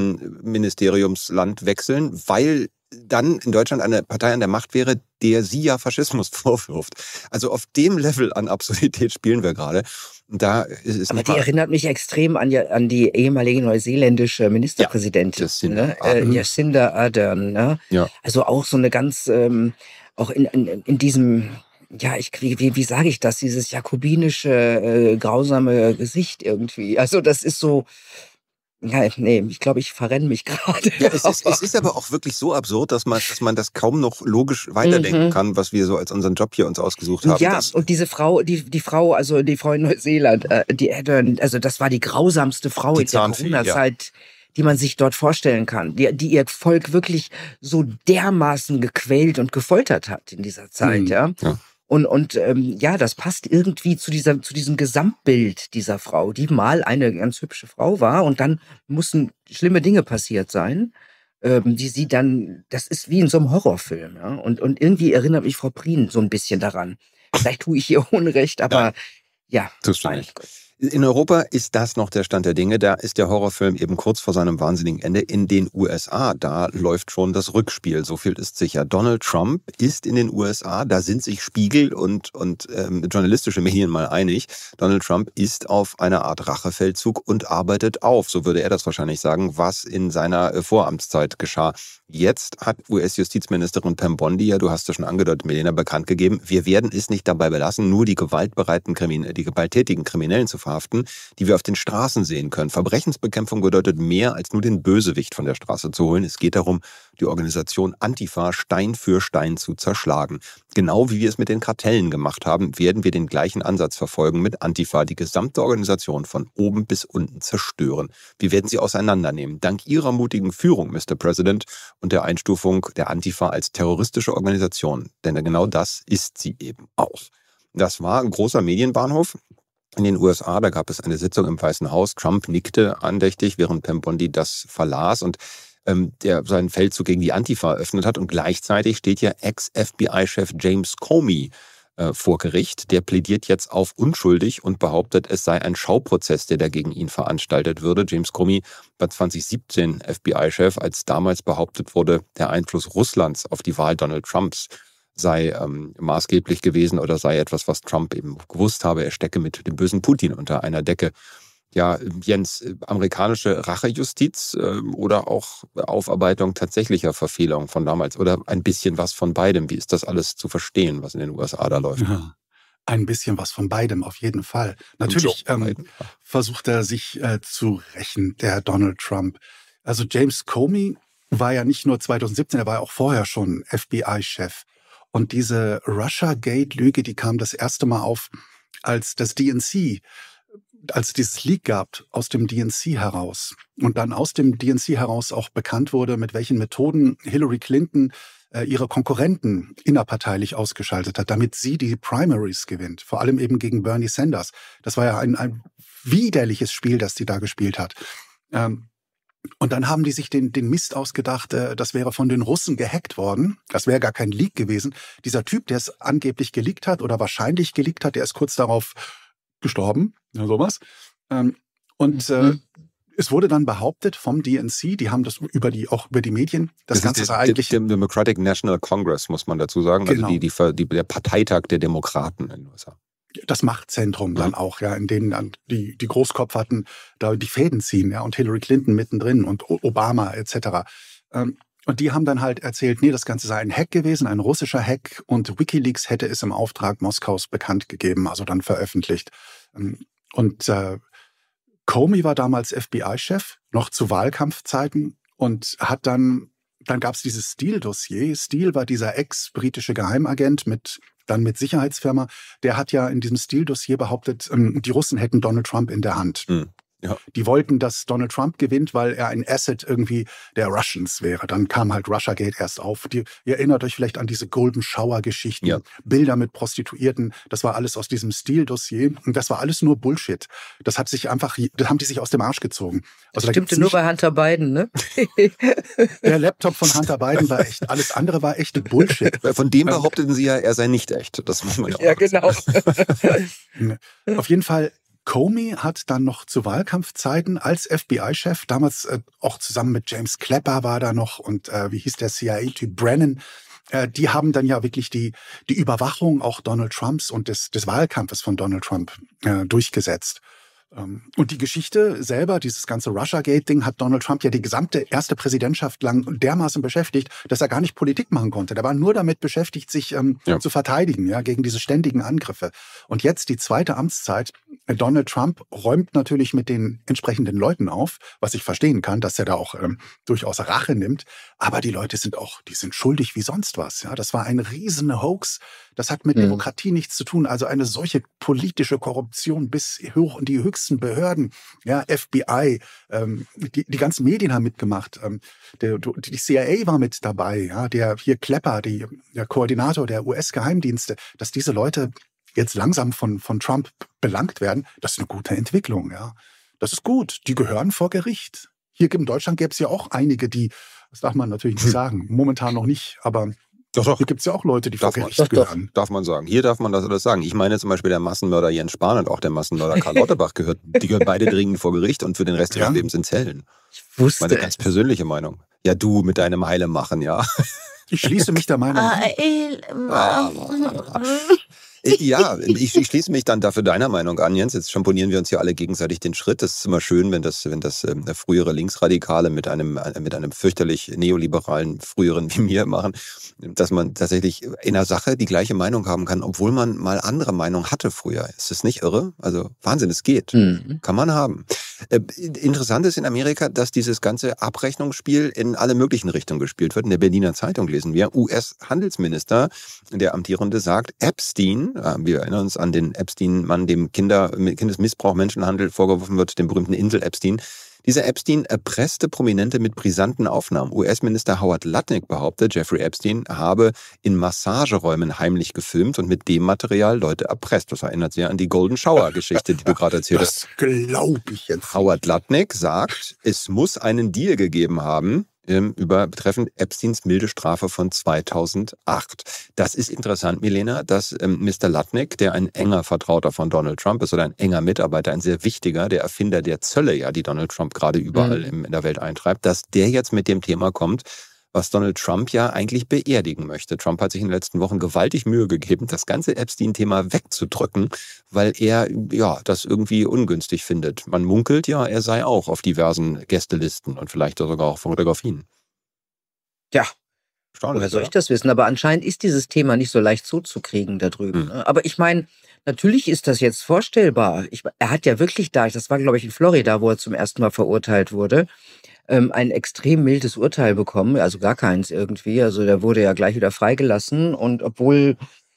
Faschistenministeriumsland wechseln, weil dann in Deutschland eine Partei an der Macht wäre, der sie ja Faschismus vorwirft. Also auf dem Level an Absurdität spielen wir gerade. Da ist aber die erinnert mich extrem an die ehemalige neuseeländische Ministerpräsidentin, Jacinda Ardern. Ne? Ja. Also auch so eine ganz, auch in diesem... Ja, wie sage ich das? Dieses jakobinische, grausame Gesicht irgendwie. Also das ist so... Ja, nee, ich glaube, ich verrenne mich gerade. Ja, es ist aber auch wirklich so absurd, dass man das kaum noch logisch weiterdenken kann, was wir so als unseren Job hier uns ausgesucht haben. Ja, und diese Frau, die Frau in Neuseeland, die Ardern, also das war die grausamste Frau in der Corona-Zeit, die man sich dort vorstellen kann, die ihr Volk wirklich so dermaßen gequält und gefoltert hat in dieser Zeit, ja. Und das passt irgendwie zu diesem Gesamtbild dieser Frau, die mal eine ganz hübsche Frau war und dann mussten schlimme Dinge passiert sein, die sie dann, das ist wie in so einem Horrorfilm, ja. Und irgendwie erinnert mich Frau Prien so ein bisschen daran. Vielleicht tue ich ihr Unrecht, aber ja. Tust du nicht. In Europa ist das noch der Stand der Dinge. Da ist der Horrorfilm eben kurz vor seinem wahnsinnigen Ende. In den USA, da läuft schon das Rückspiel. So viel ist sicher. Donald Trump ist in den USA. Da sind sich Spiegel und journalistische Medien mal einig. Donald Trump ist auf einer Art Rachefeldzug und arbeitet auf, so würde er das wahrscheinlich sagen, was in seiner Voramtszeit geschah. Jetzt hat US-Justizministerin Pam Bondi, ja, du hast es schon angedeutet, Milena, bekannt gegeben, wir werden es nicht dabei belassen, nur die gewalttätigen Kriminellen zu verhaften, die wir auf den Straßen sehen können. Verbrechensbekämpfung bedeutet mehr, als nur den Bösewicht von der Straße zu holen. Es geht darum, die Organisation Antifa Stein für Stein zu zerschlagen. Genau wie wir es mit den Kartellen gemacht haben, werden wir den gleichen Ansatz verfolgen mit Antifa, die gesamte Organisation von oben bis unten zerstören. Wir werden sie auseinandernehmen. Dank Ihrer mutigen Führung, Mr. President, und der Einstufung der Antifa als terroristische Organisation. Denn genau das ist sie eben auch. Das war ein großer Medienbahnhof in den USA. Da gab es eine Sitzung im Weißen Haus. Trump nickte andächtig, während Pam Bondi das verlas und der seinen Feldzug gegen die Antifa eröffnet hat. Und gleichzeitig steht ja Ex-FBI-Chef James Comey vor Gericht. Der plädiert jetzt auf unschuldig und behauptet, es sei ein Schauprozess, der da gegen ihn veranstaltet würde. James Comey war 2017 FBI-Chef, als damals behauptet wurde, der Einfluss Russlands auf die Wahl Donald Trumps sei maßgeblich gewesen oder sei etwas, was Trump eben gewusst habe. Er stecke mit dem bösen Putin unter einer Decke. Ja, Jens, amerikanische Rachejustiz oder auch Aufarbeitung tatsächlicher Verfehlungen von damals oder ein bisschen was von beidem? Wie ist das alles zu verstehen, was in den USA da läuft? Ja, ein bisschen was von beidem, auf jeden Fall. Natürlich versucht er sich zu rächen, der Donald Trump. Also James Comey war ja nicht nur 2017, er war ja auch vorher schon FBI-Chef. Und diese Russiagate-Lüge, die kam das erste Mal auf, als das DNC, als es dieses Leak gab aus dem DNC heraus und dann aus dem DNC heraus auch bekannt wurde, mit welchen Methoden Hillary Clinton ihre Konkurrenten innerparteilich ausgeschaltet hat, damit sie die Primaries gewinnt, vor allem eben gegen Bernie Sanders. Das war ja ein widerliches Spiel, das die da gespielt hat. Und dann haben die sich den Mist ausgedacht, das wäre von den Russen gehackt worden. Das wäre gar kein Leak gewesen. Dieser Typ, der es angeblich geleakt hat oder wahrscheinlich geleakt hat, der ist kurz darauf gestorben, ja, sowas. Es wurde dann behauptet vom DNC, die haben das auch über die Medien, das Ganze sei eigentlich... Der Democratic National Congress, muss man dazu sagen, genau. Also der Parteitag der Demokraten in den USA. Das Machtzentrum dann auch, ja, in denen dann die Großkopferten da die Fäden ziehen, ja, und Hillary Clinton mittendrin und Obama etc. Und die haben dann halt erzählt, nee, das Ganze sei ein Hack gewesen, ein russischer Hack, und WikiLeaks hätte es im Auftrag Moskaus bekannt gegeben, also dann veröffentlicht. Und Comey war damals FBI-Chef, noch zu Wahlkampfzeiten, und hat dann gab es dieses Steele-Dossier. Steele war dieser ex-britische Geheimagent mit Sicherheitsfirma. Der hat ja in diesem Steele-Dossier behauptet, die Russen hätten Donald Trump in der Hand. Ja. Die wollten, dass Donald Trump gewinnt, weil er ein Asset irgendwie der Russians wäre. Dann kam halt Russiagate erst auf. Ihr erinnert euch vielleicht an diese Golden Shower-Geschichten, ja. Bilder mit Prostituierten. Das war alles aus diesem Steele-Dossier. Und das war alles nur Bullshit. Das haben die sich aus dem Arsch gezogen. Also das stimmte nur bei Hunter Biden, ne? Der Laptop von Hunter Biden war echt. Alles andere war echte Bullshit. Von dem behaupteten sie ja, er sei nicht echt. Das muss man ja auch genau. Auf jeden Fall, Comey hat dann noch zu Wahlkampfzeiten als FBI-Chef, damals auch zusammen mit James Clapper war da noch und wie hieß der CIA-Typ Brennan, die haben dann ja wirklich die Überwachung auch Donald Trumps und des Wahlkampfes von Donald Trump durchgesetzt. Und die Geschichte selber, dieses ganze Russiagate-Ding, hat Donald Trump ja die gesamte erste Präsidentschaft lang dermaßen beschäftigt, dass er gar nicht Politik machen konnte. Der war nur damit beschäftigt, sich zu verteidigen, ja, gegen diese ständigen Angriffe. Und jetzt die zweite Amtszeit. Donald Trump räumt natürlich mit den entsprechenden Leuten auf, was ich verstehen kann, dass er da auch durchaus Rache nimmt. Aber die Leute die sind schuldig wie sonst was. Ja, das war ein riesen Hoax. Das hat mit Demokratie nichts zu tun. Also eine solche politische Korruption bis hoch in die höchsten Behörden, ja, FBI, die ganzen Medien haben mitgemacht. Die CIA war mit dabei, ja, der Clapper, der Koordinator der US-Geheimdienste, dass diese Leute jetzt langsam von Trump belangt werden, das ist eine gute Entwicklung, ja. Das ist gut. Die gehören vor Gericht. Hier in Deutschland gäbe es ja auch einige, das darf man natürlich nicht sagen, momentan noch nicht, aber doch. Hier gibt es ja auch Leute, die vor Gericht gehören. Darf man sagen. Hier darf man das alles sagen. Ich meine zum Beispiel der Massenmörder Jens Spahn und auch der Massenmörder Karl Lauterbach die gehören beide dringend vor Gericht und für den Rest ihres Lebens in Zellen. Ich wusste meine ganz persönliche Meinung. Ja, du mit deinem Heile machen, ja. Ich schließe mich der Meinung. Ja, ich schließe mich dann dafür deiner Meinung an, Jens. Jetzt champonieren wir uns ja alle gegenseitig den Schritt. Das ist immer schön, wenn das frühere Linksradikale mit einem fürchterlich neoliberalen früheren wie mir machen, dass man tatsächlich in einer Sache die gleiche Meinung haben kann, obwohl man mal andere Meinung hatte früher. Ist das nicht irre? Also Wahnsinn, es geht. Kann man haben. Interessant ist in Amerika, dass dieses ganze Abrechnungsspiel in alle möglichen Richtungen gespielt wird. In der Berliner Zeitung lesen wir, US-Handelsminister, der amtierende, sagt, Epstein, wir erinnern uns an den Epstein-Mann, dem Kindesmissbrauch, Menschenhandel vorgeworfen wird, den berühmten Insel Epstein. Dieser Epstein erpresste Prominente mit brisanten Aufnahmen. US-Minister Howard Lutnick behauptet, Jeffrey Epstein habe in Massageräumen heimlich gefilmt und mit dem Material Leute erpresst. Das erinnert sehr an die Golden Shower-Geschichte, die du gerade erzählt hast. Das glaube ich jetzt. Howard Lutnick sagt, es muss einen Deal gegeben haben, betreffend Epsteins milde Strafe von 2008. Das ist interessant, Milena, dass Mr. Lutnick, der ein enger Vertrauter von Donald Trump ist oder ein enger Mitarbeiter, ein sehr wichtiger, der Erfinder der Zölle, ja, die Donald Trump gerade überall in der Welt eintreibt, dass der jetzt mit dem Thema kommt, was Donald Trump ja eigentlich beerdigen möchte. Trump hat sich in den letzten Wochen gewaltig Mühe gegeben, das ganze Epstein-Thema wegzudrücken, weil er das irgendwie ungünstig findet. Man munkelt ja, er sei auch auf diversen Gästelisten und vielleicht sogar auch Fotografien. Ja, woher soll ich das wissen? Aber anscheinend ist dieses Thema nicht so leicht zuzukriegen da drüben. Ne? Aber ich meine, natürlich ist das jetzt vorstellbar. Er hat ja wirklich das war glaube ich in Florida, wo er zum ersten Mal verurteilt wurde, ein extrem mildes Urteil bekommen, also gar keins irgendwie. Also der wurde ja gleich wieder freigelassen und obwohl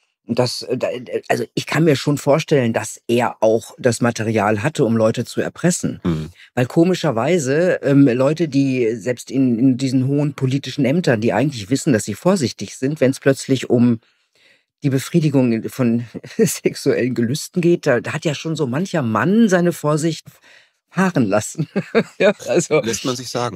also ich kann mir schon vorstellen, dass er auch das Material hatte, um Leute zu erpressen. Weil komischerweise Leute, die selbst in diesen hohen politischen Ämtern, die eigentlich wissen, dass sie vorsichtig sind, wenn es plötzlich um die Befriedigung von sexuellen Gelüsten geht, da hat ja schon so mancher Mann seine Vorsicht fahren lassen. Ja, also, lässt man sich sagen.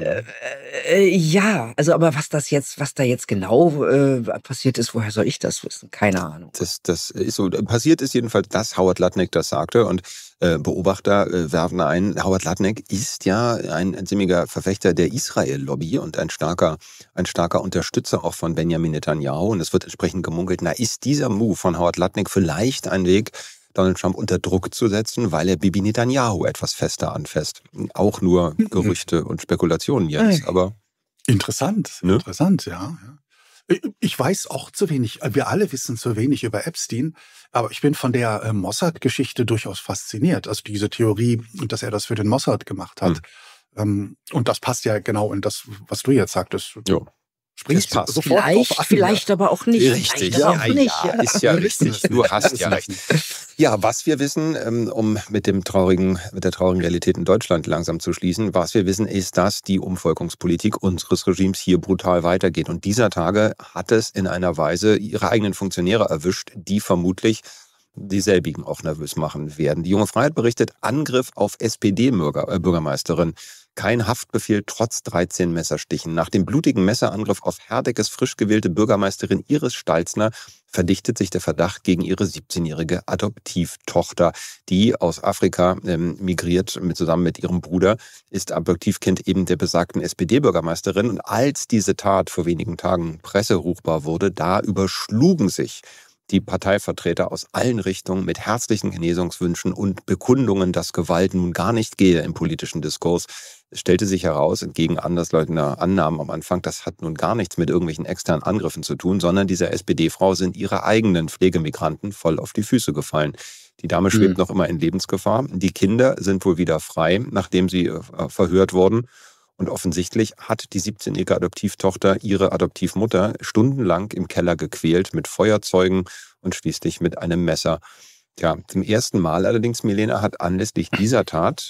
Ja, also aber was da jetzt genau passiert ist, woher soll ich das wissen? Keine Ahnung. Das ist so. Passiert ist jedenfalls, dass Howard Lutnick das sagte und Beobachter werfen ein, Howard Lutnick ist ja ein ziemlicher Verfechter der Israel-Lobby und ein starker Unterstützer auch von Benjamin Netanyahu und es wird entsprechend gemunkelt, ist dieser Move von Howard Lutnick vielleicht ein Weg, Donald Trump unter Druck zu setzen, weil er Bibi Netanyahu etwas fester anfasst. Auch nur Gerüchte und Spekulationen jetzt, aber... Interessant, ja. Ich weiß auch zu wenig, wir alle wissen zu wenig über Epstein, aber ich bin von der Mossad-Geschichte durchaus fasziniert. Also diese Theorie, dass er das für den Mossad gemacht hat. Und das passt ja genau in das, was du jetzt sagtest. Jo. Springst sofort vielleicht aber auch nicht. Richtig, ist ja richtig. Du hast ja recht. Ja, was wir wissen, um mit der traurigen Realität in Deutschland langsam zu schließen, was wir wissen, ist, dass die Umvolkungspolitik unseres Regimes hier brutal weitergeht. Und dieser Tage hat es in einer Weise ihre eigenen Funktionäre erwischt, die vermutlich dieselbigen auch nervös machen werden. Die Junge Freiheit berichtet, Angriff auf SPD-Bürgermeisterin. Kein Haftbefehl trotz 13 Messerstichen. Nach dem blutigen Messerangriff auf Herdeckes frisch gewählte Bürgermeisterin Iris Stalzner verdichtet sich der Verdacht gegen ihre 17-jährige Adoptivtochter, die aus Afrika migriert, zusammen mit ihrem Bruder, ist Adoptivkind eben der besagten SPD-Bürgermeisterin. Und als diese Tat vor wenigen Tagen presseruchbar wurde, da überschlugen sich die Parteivertreter aus allen Richtungen mit herzlichen Genesungswünschen und Bekundungen, dass Gewalt nun gar nicht gehe im politischen Diskurs. Es stellte sich heraus, entgegen andersleutender Annahmen am Anfang, das hat nun gar nichts mit irgendwelchen externen Angriffen zu tun, sondern dieser SPD-Frau sind ihre eigenen Pflegemigranten voll auf die Füße gefallen. Die Dame schwebt noch immer in Lebensgefahr. Die Kinder sind wohl wieder frei, nachdem sie verhört wurden. Und offensichtlich hat die 17-jährige Adoptivtochter ihre Adoptivmutter stundenlang im Keller gequält mit Feuerzeugen und schließlich mit einem Messer. Ja, zum ersten Mal allerdings, Milena, hat anlässlich dieser Tat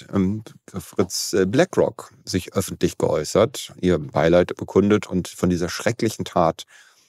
Fritz Blackrock sich öffentlich geäußert, ihr Beileid bekundet und von dieser schrecklichen Tat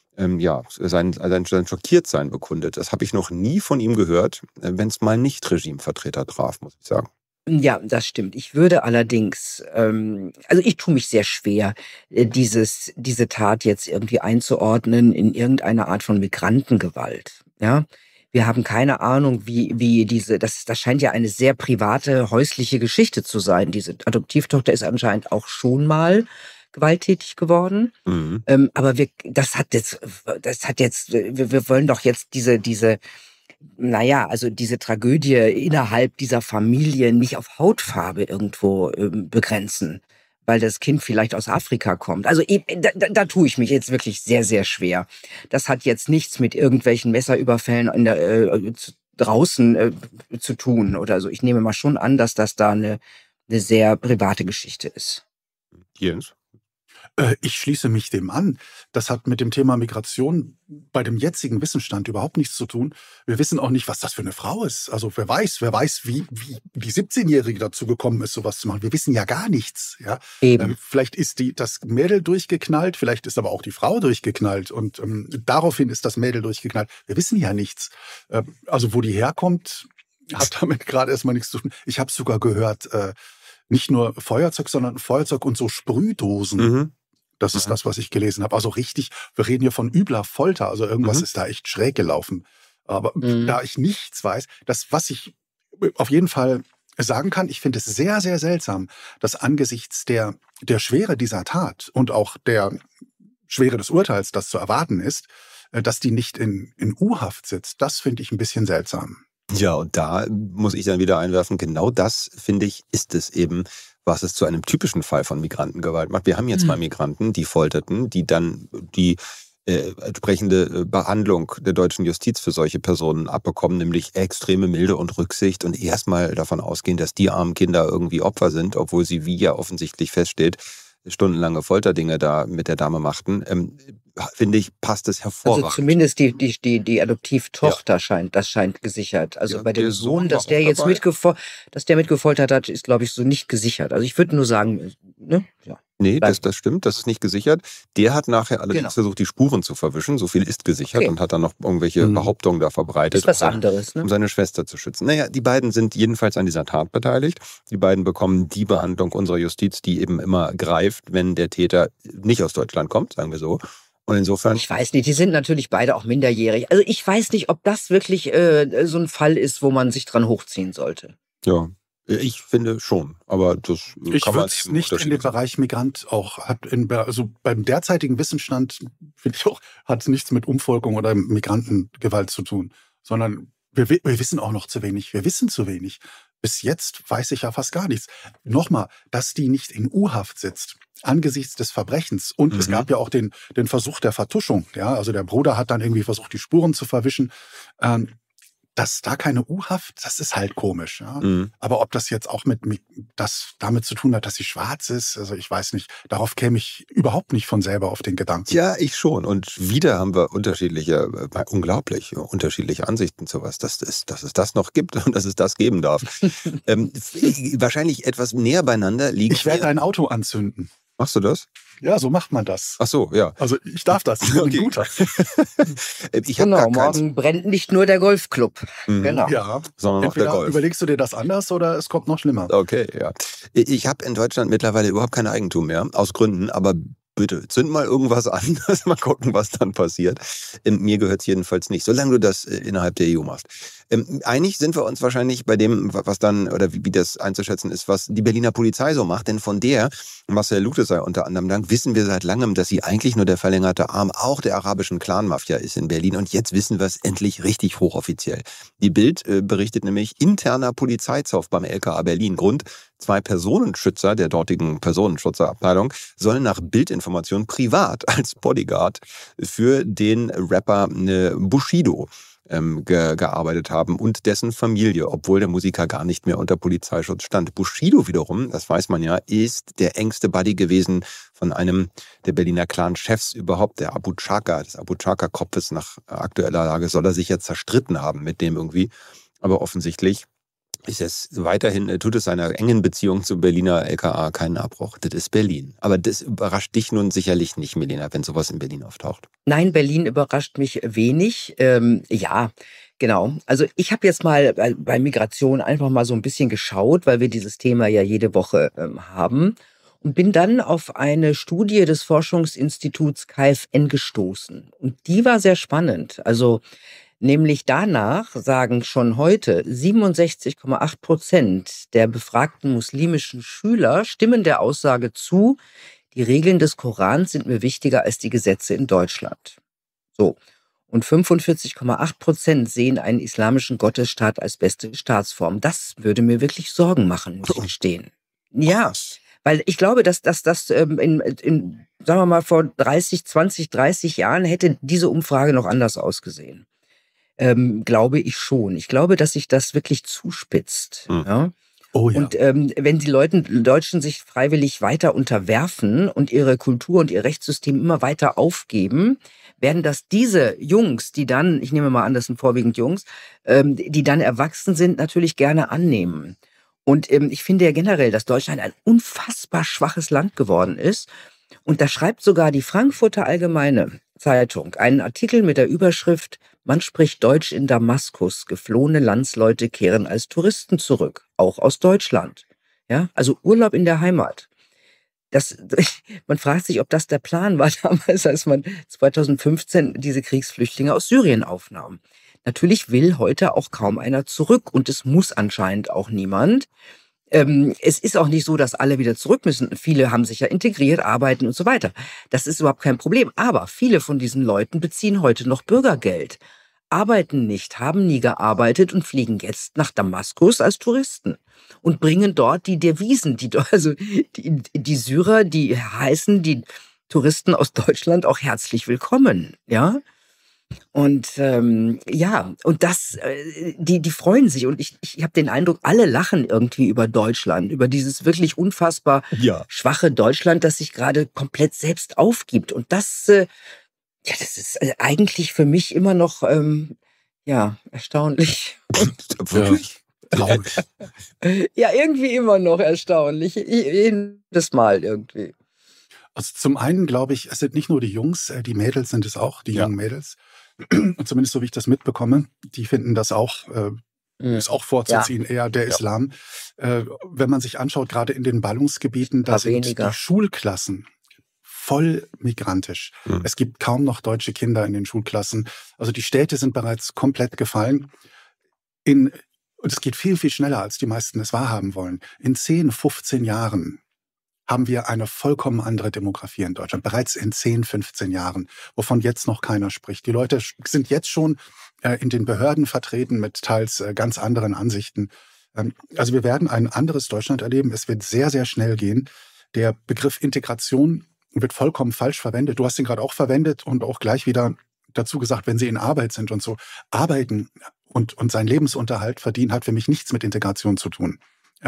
sein Schockiertsein bekundet. Das habe ich noch nie von ihm gehört, wenn es mal nicht Regimevertreter traf, muss ich sagen. Ja, das stimmt. Ich würde allerdings, also ich tue mich sehr schwer, diese Tat jetzt irgendwie einzuordnen in irgendeine Art von Migrantengewalt. Ja, wir haben keine Ahnung, wie das scheint ja eine sehr private, häusliche Geschichte zu sein. Diese Adoptivtochter ist anscheinend auch schon mal gewalttätig geworden. Aber wir wollen doch jetzt diese Naja, also diese Tragödie innerhalb dieser Familie nicht auf Hautfarbe irgendwo begrenzen, weil das Kind vielleicht aus Afrika kommt. Also da tue ich mich jetzt wirklich sehr, sehr schwer. Das hat jetzt nichts mit irgendwelchen Messerüberfällen draußen zu tun oder so. Ich nehme mal schon an, dass das da eine sehr private Geschichte ist. Jens? Ich schließe mich dem an. Das hat mit dem Thema Migration bei dem jetzigen Wissensstand überhaupt nichts zu tun. Wir wissen auch nicht, was das für eine Frau ist. Also wer weiß, wie die 17-Jährige dazu gekommen ist, sowas zu machen. Wir wissen ja gar nichts. Ja? Eben. Vielleicht ist das Mädel durchgeknallt, vielleicht ist aber auch die Frau durchgeknallt. Und daraufhin ist das Mädel durchgeknallt. Wir wissen ja nichts. Also wo die herkommt, hat damit gerade erstmal nichts zu tun. Ich habe sogar gehört, nicht nur Feuerzeug, sondern Feuerzeug und so Sprühdosen. Mhm. Das ist das, was ich gelesen habe. Also richtig, wir reden hier von übler Folter. Also irgendwas ist da echt schräg gelaufen. Aber da ich nichts weiß, was ich auf jeden Fall sagen kann, ich finde es sehr, sehr seltsam, dass angesichts der Schwere dieser Tat und auch der Schwere des Urteils, das zu erwarten ist, dass die nicht in U-Haft sitzt. Das finde ich ein bisschen seltsam. Ja, und da muss ich dann wieder einwerfen, genau das, finde ich, ist es eben, was es zu einem typischen Fall von Migrantengewalt macht. Wir haben jetzt 2 Migranten, die folterten, die dann die entsprechende Behandlung der deutschen Justiz für solche Personen abbekommen, nämlich extreme Milde und Rücksicht und erstmal davon ausgehen, dass die armen Kinder irgendwie Opfer sind, obwohl sie, wie ja offensichtlich feststeht, stundenlange Folterdinge da mit der Dame machten, finde ich, passt es hervorragend. Also zumindest die Adoptivtochter scheint gesichert. Also Ja, bei dem der Sohn, Sohn dass war der auch jetzt dabei. dass der mitgefoltert hat, ist, glaube ich, so nicht gesichert. Also ich würde nur sagen, ne? Ja. Nee, Bleibt. das stimmt, das ist nicht gesichert. Der hat nachher allerdings versucht, die Spuren zu verwischen. So viel ist gesichert und hat dann noch irgendwelche Behauptungen da verbreitet, ist was anderes, ne? um seine Schwester zu schützen. Naja, die beiden sind jedenfalls an dieser Tat beteiligt. Die beiden bekommen die Behandlung unserer Justiz, die eben immer greift, wenn der Täter nicht aus Deutschland kommt, sagen wir so. Und insofern... Ich weiß nicht, die sind natürlich beide auch minderjährig. Also ich weiß nicht, ob das wirklich so ein Fall ist, wo man sich dran hochziehen sollte. Ja, ich finde schon, aber das Ich kann man würde es eben nicht in den Bereich Migrant auch, also beim derzeitigen Wissensstand, finde ich auch, hat es nichts mit Umvolkung oder Migrantengewalt zu tun, sondern wir wissen auch noch zu wenig. Wir wissen zu wenig. Bis jetzt weiß ich ja fast gar nichts. Nochmal, dass die nicht in U-Haft sitzt angesichts des Verbrechens. Und es gab ja auch den Versuch der Vertuschung. Ja, also der Bruder hat dann irgendwie versucht, die Spuren zu verwischen. Dass da keine U-Haft, das ist halt komisch. Ja? Aber ob das jetzt auch damit zu tun hat, dass sie schwarz ist, also ich weiß nicht, darauf käme ich überhaupt nicht von selber auf den Gedanken. Ja, ich schon. Und wieder haben wir unglaublich unterschiedliche Ansichten zu was, dass es das noch gibt und dass es das geben darf. Wahrscheinlich etwas näher beieinander liegen. Ich werde ein Auto anzünden. Machst du das? Ja, so macht man das. Ach so, ja. Also ich darf das. Ich bin ein guter. Ich hab gar keins. Morgen brennt nicht nur der Golfclub. Genau. Ja, sondern auch der Golf. Überlegst du dir das anders oder es kommt noch schlimmer? Okay, ja. Ich habe in Deutschland mittlerweile überhaupt kein Eigentum mehr, aus Gründen, aber bitte, zünd mal irgendwas an, mal gucken, was dann passiert. Mir gehört es jedenfalls nicht, solange du das innerhalb der EU machst. Einig sind wir uns wahrscheinlich bei dem, was dann, oder wie das einzuschätzen ist, was die Berliner Polizei so macht. Denn von der, Marcel Lutesay unter anderem dank, wissen wir seit langem, dass sie eigentlich nur der verlängerte Arm auch der arabischen Clan-Mafia ist in Berlin. Und jetzt wissen wir es endlich richtig hochoffiziell. Die Bild berichtet nämlich, interner Polizeizoff beim LKA Berlin. Grund: 2 Personenschützer der dortigen Personenschutzerabteilung sollen nach Bildinformationen privat als Bodyguard für den Rapper Bushido gearbeitet haben und dessen Familie, obwohl der Musiker gar nicht mehr unter Polizeischutz stand. Bushido wiederum, das weiß man ja, ist der engste Buddy gewesen von einem der Berliner Clan-Chefs überhaupt, der Abu Chaka, des Abu Chaka-Kopfes. Nach aktueller Lage soll er sich jetzt zerstritten haben mit dem irgendwie, aber offensichtlich ist es weiterhin, tut es seiner engen Beziehung zum Berliner LKA keinen Abbruch. Das ist Berlin. Aber das überrascht dich nun sicherlich nicht, Milena, wenn sowas in Berlin auftaucht. Nein, Berlin überrascht mich wenig. Ja, genau. Also ich habe jetzt mal bei Migration einfach mal so ein bisschen geschaut, weil wir dieses Thema ja jede Woche haben. Und bin dann auf eine Studie des Forschungsinstituts KfN gestoßen. Und die war sehr spannend. Also nämlich danach sagen schon heute 67,8% der befragten muslimischen Schüler stimmen der Aussage zu, die Regeln des Korans sind mir wichtiger als die Gesetze in Deutschland. So. Und 45,8% sehen einen islamischen Gottesstaat als beste Staatsform. Das würde mir wirklich Sorgen machen, muss ich gestehen. Ja, weil ich glaube, dass das sagen wir mal, vor 30 Jahren hätte diese Umfrage noch anders ausgesehen. Glaube ich schon. Ich glaube, dass sich das wirklich zuspitzt. Ja? Oh ja. Und wenn die Deutschen sich freiwillig weiter unterwerfen und ihre Kultur und ihr Rechtssystem immer weiter aufgeben, werden das diese Jungs, die dann, ich nehme mal an, das sind vorwiegend Jungs, die dann erwachsen sind, natürlich gerne annehmen. Und ich finde ja generell, dass Deutschland ein unfassbar schwaches Land geworden ist. Und da schreibt sogar die Frankfurter Allgemeine Zeitung einen Artikel mit der Überschrift "Man spricht Deutsch in Damaskus. Geflohene Landsleute kehren als Touristen zurück, auch aus Deutschland." Ja, also Urlaub in der Heimat. Man fragt sich, ob das der Plan war damals, als man 2015 diese Kriegsflüchtlinge aus Syrien aufnahm. Natürlich will heute auch kaum einer zurück und es muss anscheinend auch niemand. Es ist auch nicht so, dass alle wieder zurück müssen. Viele haben sich ja integriert, arbeiten und so weiter. Das ist überhaupt kein Problem. Aber viele von diesen Leuten beziehen heute noch Bürgergeld, arbeiten nicht, haben nie gearbeitet und fliegen jetzt nach Damaskus als Touristen und bringen dort die Devisen, die Syrer, die heißen die Touristen aus Deutschland auch herzlich willkommen, ja. Und und das, die freuen sich und ich habe den Eindruck, alle lachen irgendwie über Deutschland, über dieses wirklich unfassbar schwache Deutschland, das sich gerade komplett selbst aufgibt. Und das ist eigentlich für mich immer noch erstaunlich. Wirklich? Glaube ich. Ja, irgendwie immer noch erstaunlich. Jedes Mal irgendwie. Also zum einen glaube ich, es sind nicht nur die Jungs, die Mädels sind es auch, die jungen Mädels. Und zumindest so wie ich das mitbekomme, die finden das auch, ist auch vorzuziehen, eher der Islam. Wenn man sich anschaut, gerade in den Ballungsgebieten, da sind die Schulklassen voll migrantisch. Es gibt kaum noch deutsche Kinder in den Schulklassen. Also die Städte sind bereits komplett gefallen. Und es geht viel, viel schneller, als die meisten es wahrhaben wollen. In 10, 15 Jahren haben wir eine vollkommen andere Demografie in Deutschland. Bereits in 10, 15 Jahren, wovon jetzt noch keiner spricht. Die Leute sind jetzt schon in den Behörden vertreten mit teils ganz anderen Ansichten. Also wir werden ein anderes Deutschland erleben. Es wird sehr, sehr schnell gehen. Der Begriff Integration wird vollkommen falsch verwendet. Du hast ihn gerade auch verwendet und auch gleich wieder dazu gesagt, wenn sie in Arbeit sind und so. Arbeiten und seinen Lebensunterhalt verdienen hat für mich nichts mit Integration zu tun.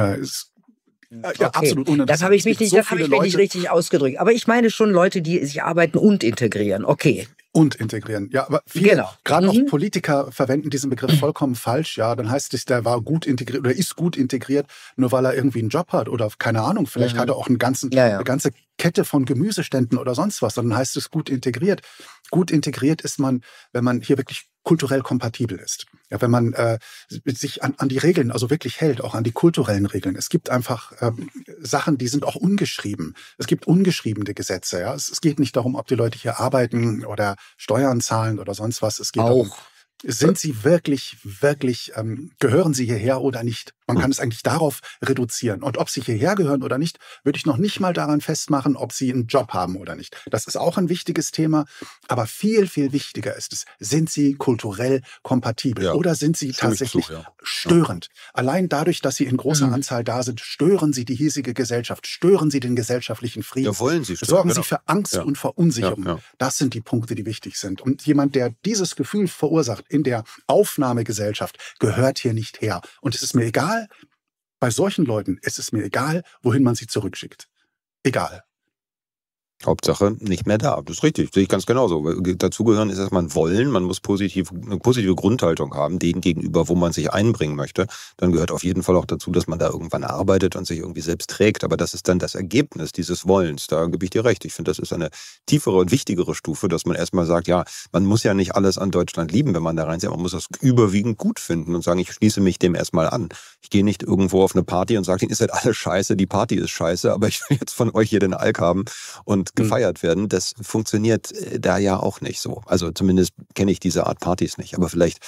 Ja, absolut uninteressant. Das habe ich mich nicht richtig ausgedrückt. Aber ich meine schon Leute, die sich arbeiten und integrieren. Okay. Und integrieren. Ja, aber viele, gerade auch Politiker verwenden diesen Begriff vollkommen falsch. Ja, dann heißt es, der war gut integriert oder ist gut integriert, nur weil er irgendwie einen Job hat oder keine Ahnung, vielleicht hat er auch eine ganze Kette von Gemüseständen oder sonst was. Dann heißt es gut integriert. Gut integriert ist man, wenn man hier wirklich kulturell kompatibel ist. Ja, wenn man sich an die Regeln also wirklich hält, auch an die kulturellen Regeln. Es gibt einfach Sachen, die sind auch ungeschrieben. Es gibt ungeschriebene Gesetze. Ja? Es geht nicht darum, ob die Leute hier arbeiten oder Steuern zahlen oder sonst was. Es geht darum, sind sie wirklich, gehören sie hierher oder nicht? Man kann es eigentlich darauf reduzieren. Und ob sie hierher gehören oder nicht, würde ich noch nicht mal daran festmachen, ob sie einen Job haben oder nicht. Das ist auch ein wichtiges Thema. Aber viel, viel wichtiger ist es, sind sie kulturell kompatibel oder sind sie tatsächlich störend? Allein dadurch, dass sie in großer Anzahl da sind, stören sie die hiesige Gesellschaft, stören sie den gesellschaftlichen Frieden. Ja, wollen sie stören, sorgen sie für Angst und Verunsicherung. Das sind die Punkte, die wichtig sind. Und jemand, der dieses Gefühl verursacht in der Aufnahmegesellschaft, gehört hier nicht her. Und es ist mir egal, bei solchen Leuten ist es mir egal, wohin man sie zurückschickt. Egal. Hauptsache nicht mehr da. Das ist richtig, sehe ich ganz genauso. Dazugehören ist erstmal ein Wollen, man muss eine positive Grundhaltung haben, denen gegenüber, wo man sich einbringen möchte. Dann gehört auf jeden Fall auch dazu, dass man da irgendwann arbeitet und sich irgendwie selbst trägt. Aber das ist dann das Ergebnis dieses Wollens. Da gebe ich dir recht. Ich finde, das ist eine tiefere und wichtigere Stufe, dass man erstmal sagt, ja, man muss ja nicht alles an Deutschland lieben, wenn man da reinzieht. Man muss das überwiegend gut finden und sagen, ich schließe mich dem erstmal an. Ich gehe nicht irgendwo auf eine Party und sage, ihr seid alle scheiße, die Party ist scheiße, aber ich will jetzt von euch hier den Alk haben und gefeiert werden. Das funktioniert da ja auch nicht so. Also zumindest kenne ich diese Art Partys nicht. Aber vielleicht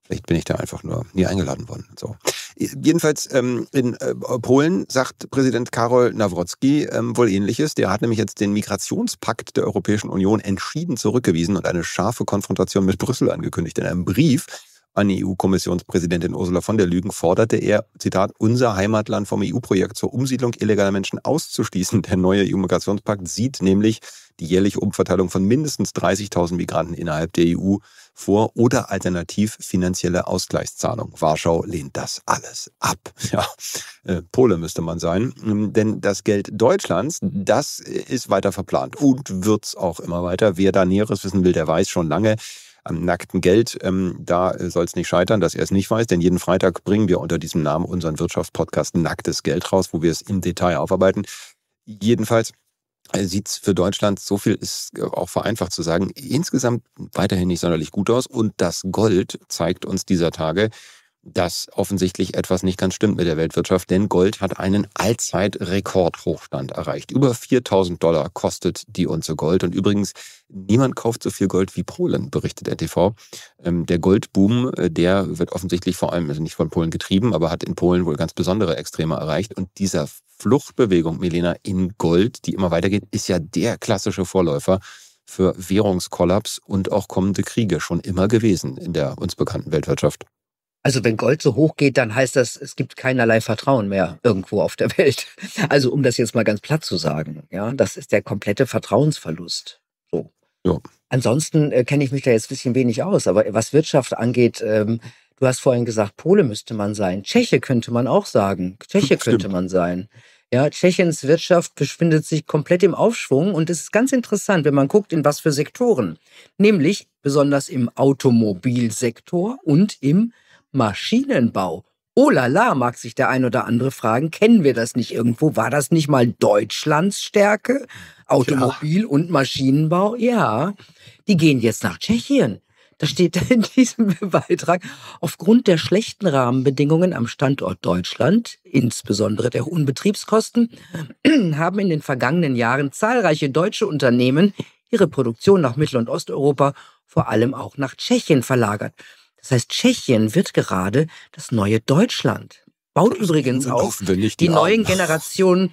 Vielleicht bin ich da einfach nur nie eingeladen worden. So. Jedenfalls in Polen sagt Präsident Karol Nawrocki wohl Ähnliches. Der hat nämlich jetzt den Migrationspakt der Europäischen Union entschieden zurückgewiesen und eine scharfe Konfrontation mit Brüssel angekündigt. In einem Brief an die EU-Kommissionspräsidentin Ursula von der Leyen forderte er, Zitat, unser Heimatland vom EU-Projekt zur Umsiedlung illegaler Menschen auszuschließen. Der neue EU-Migrationspakt sieht nämlich die jährliche Umverteilung von mindestens 30.000 Migranten innerhalb der EU vor oder alternativ finanzielle Ausgleichszahlung. Warschau lehnt das alles ab. Ja, Pole müsste man sein, denn das Geld Deutschlands, das ist weiter verplant und wird's auch immer weiter. Wer da Näheres wissen will, der weiß schon lange. Am nackten Geld, da soll es nicht scheitern, dass er es nicht weiß, denn jeden Freitag bringen wir unter diesem Namen unseren Wirtschaftspodcast Nacktes Geld raus, wo wir es im Detail aufarbeiten. Jedenfalls sieht es für Deutschland, so viel ist auch vereinfacht zu sagen, insgesamt weiterhin nicht sonderlich gut aus. Und das Gold zeigt uns dieser Tage, dass offensichtlich etwas nicht ganz stimmt mit der Weltwirtschaft, denn Gold hat einen Allzeitrekordhochstand erreicht. Über $4.000 kostet die Unze Gold. Und übrigens, niemand kauft so viel Gold wie Polen, berichtet NTV. Der Goldboom, der wird offensichtlich vor allem, also nicht von Polen getrieben, aber hat in Polen wohl ganz besondere Extreme erreicht. Und dieser Fluchtbewegung, Milena, in Gold, die immer weitergeht, ist ja der klassische Vorläufer für Währungskollaps und auch kommende Kriege schon immer gewesen in der uns bekannten Weltwirtschaft. Also wenn Gold so hoch geht, dann heißt das, es gibt keinerlei Vertrauen mehr irgendwo auf der Welt. Also um das jetzt mal ganz platt zu sagen, ja, das ist der komplette Vertrauensverlust. So. Ja. Ansonsten kenne ich mich da jetzt ein bisschen wenig aus, aber was Wirtschaft angeht, du hast vorhin gesagt, Pole müsste man sein. Tscheche könnte man auch sagen. Tscheche könnte man sein. Ja, Tschechiens Wirtschaft befindet sich komplett im Aufschwung und es ist ganz interessant, wenn man guckt, in was für Sektoren. Nämlich besonders im Automobilsektor und im Maschinenbau. Oh la la, mag sich der ein oder andere fragen, kennen wir das nicht irgendwo? War das nicht mal Deutschlands Stärke? Automobil und Maschinenbau? Ja, die gehen jetzt nach Tschechien. Da steht in diesem Beitrag, aufgrund der schlechten Rahmenbedingungen am Standort Deutschland, insbesondere der hohen Betriebskosten, haben in den vergangenen Jahren zahlreiche deutsche Unternehmen ihre Produktion nach Mittel- und Osteuropa, vor allem auch nach Tschechien verlagert. Das heißt, Tschechien wird gerade das neue Deutschland. Baut übrigens auch die neuen Generationen,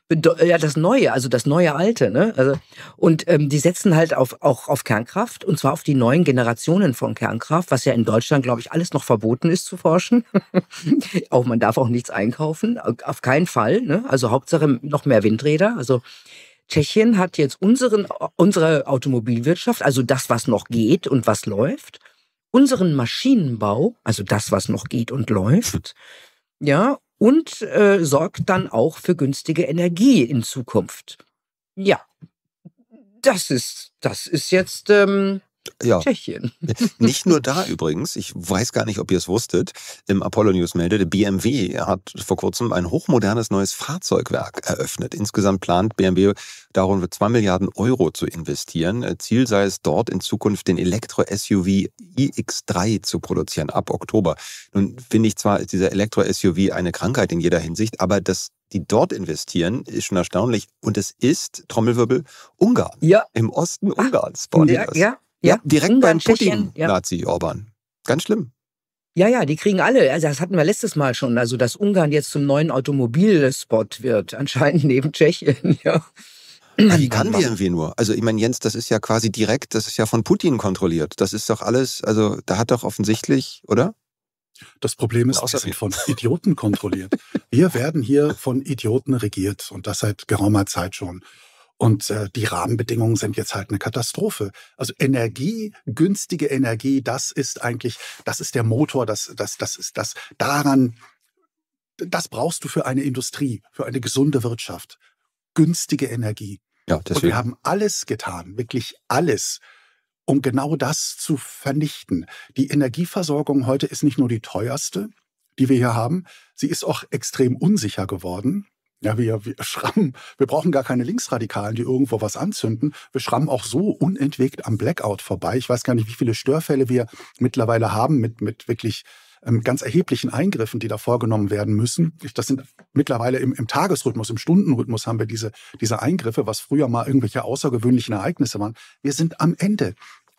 ja das Neue, also das neue Alte, ne? Also, und die setzen halt auch auf Kernkraft, und zwar auf die neuen Generationen von Kernkraft, was ja in Deutschland, glaube ich, alles noch verboten ist zu forschen. Auch man darf auch nichts einkaufen, auf keinen Fall, ne? Also Hauptsache noch mehr Windräder. Also Tschechien hat jetzt unsere Automobilwirtschaft, also das, was noch geht und was läuft, unseren Maschinenbau, also das, was noch geht und läuft, ja, und sorgt dann auch für günstige Energie in Zukunft. Ja, das ist jetzt Tschechien. Nicht nur da übrigens, ich weiß gar nicht, ob ihr es wusstet, im Apollo News meldete, BMW hat vor kurzem ein hochmodernes neues Fahrzeugwerk eröffnet. Insgesamt plant BMW darum 2 Milliarden Euro zu investieren. Ziel sei es dort in Zukunft den Elektro-SUV iX3 zu produzieren ab Oktober. Nun finde ich zwar, ist dieser Elektro-SUV eine Krankheit in jeder Hinsicht, aber das die dort investieren, ist schon erstaunlich. Und es ist, Trommelwirbel, Ungarn. Ja. Im Osten Ungarns bauen die das. Ja, direkt Ungarn, beim Putin, ja. Nazi Orban. Ganz schlimm. Ja, die kriegen alle, also das hatten wir letztes Mal schon, also dass Ungarn jetzt zum neuen Automobilspot wird, anscheinend neben Tschechien, ja. Wie kann BMW nur? Also ich meine, Jens, das ist ja quasi direkt, das ist ja von Putin kontrolliert. Das ist doch alles, also da hat doch offensichtlich, oder? Das Problem ist, wir sind von Idioten kontrolliert. Wir werden hier von Idioten regiert und das seit geraumer Zeit schon. Und die Rahmenbedingungen sind jetzt halt eine Katastrophe. Also Energie, günstige Energie, das ist der Motor, das ist das daran, das brauchst du für eine Industrie, für eine gesunde Wirtschaft. Günstige Energie. Ja, deswegen. Und wir haben alles getan, wirklich alles, um genau das zu vernichten. Die Energieversorgung heute ist nicht nur die teuerste, die wir hier haben, sie ist auch extrem unsicher geworden. Ja, wir schrammen, wir brauchen gar keine Linksradikalen, die irgendwo was anzünden. Wir schrammen auch so unentwegt am Blackout vorbei. Ich weiß gar nicht, wie viele Störfälle wir mittlerweile haben mit wirklich ganz erheblichen Eingriffen, die da vorgenommen werden müssen. Das sind mittlerweile im Tagesrhythmus, im Stundenrhythmus haben wir diese Eingriffe, was früher mal irgendwelche außergewöhnlichen Ereignisse waren. Wir sind am Ende.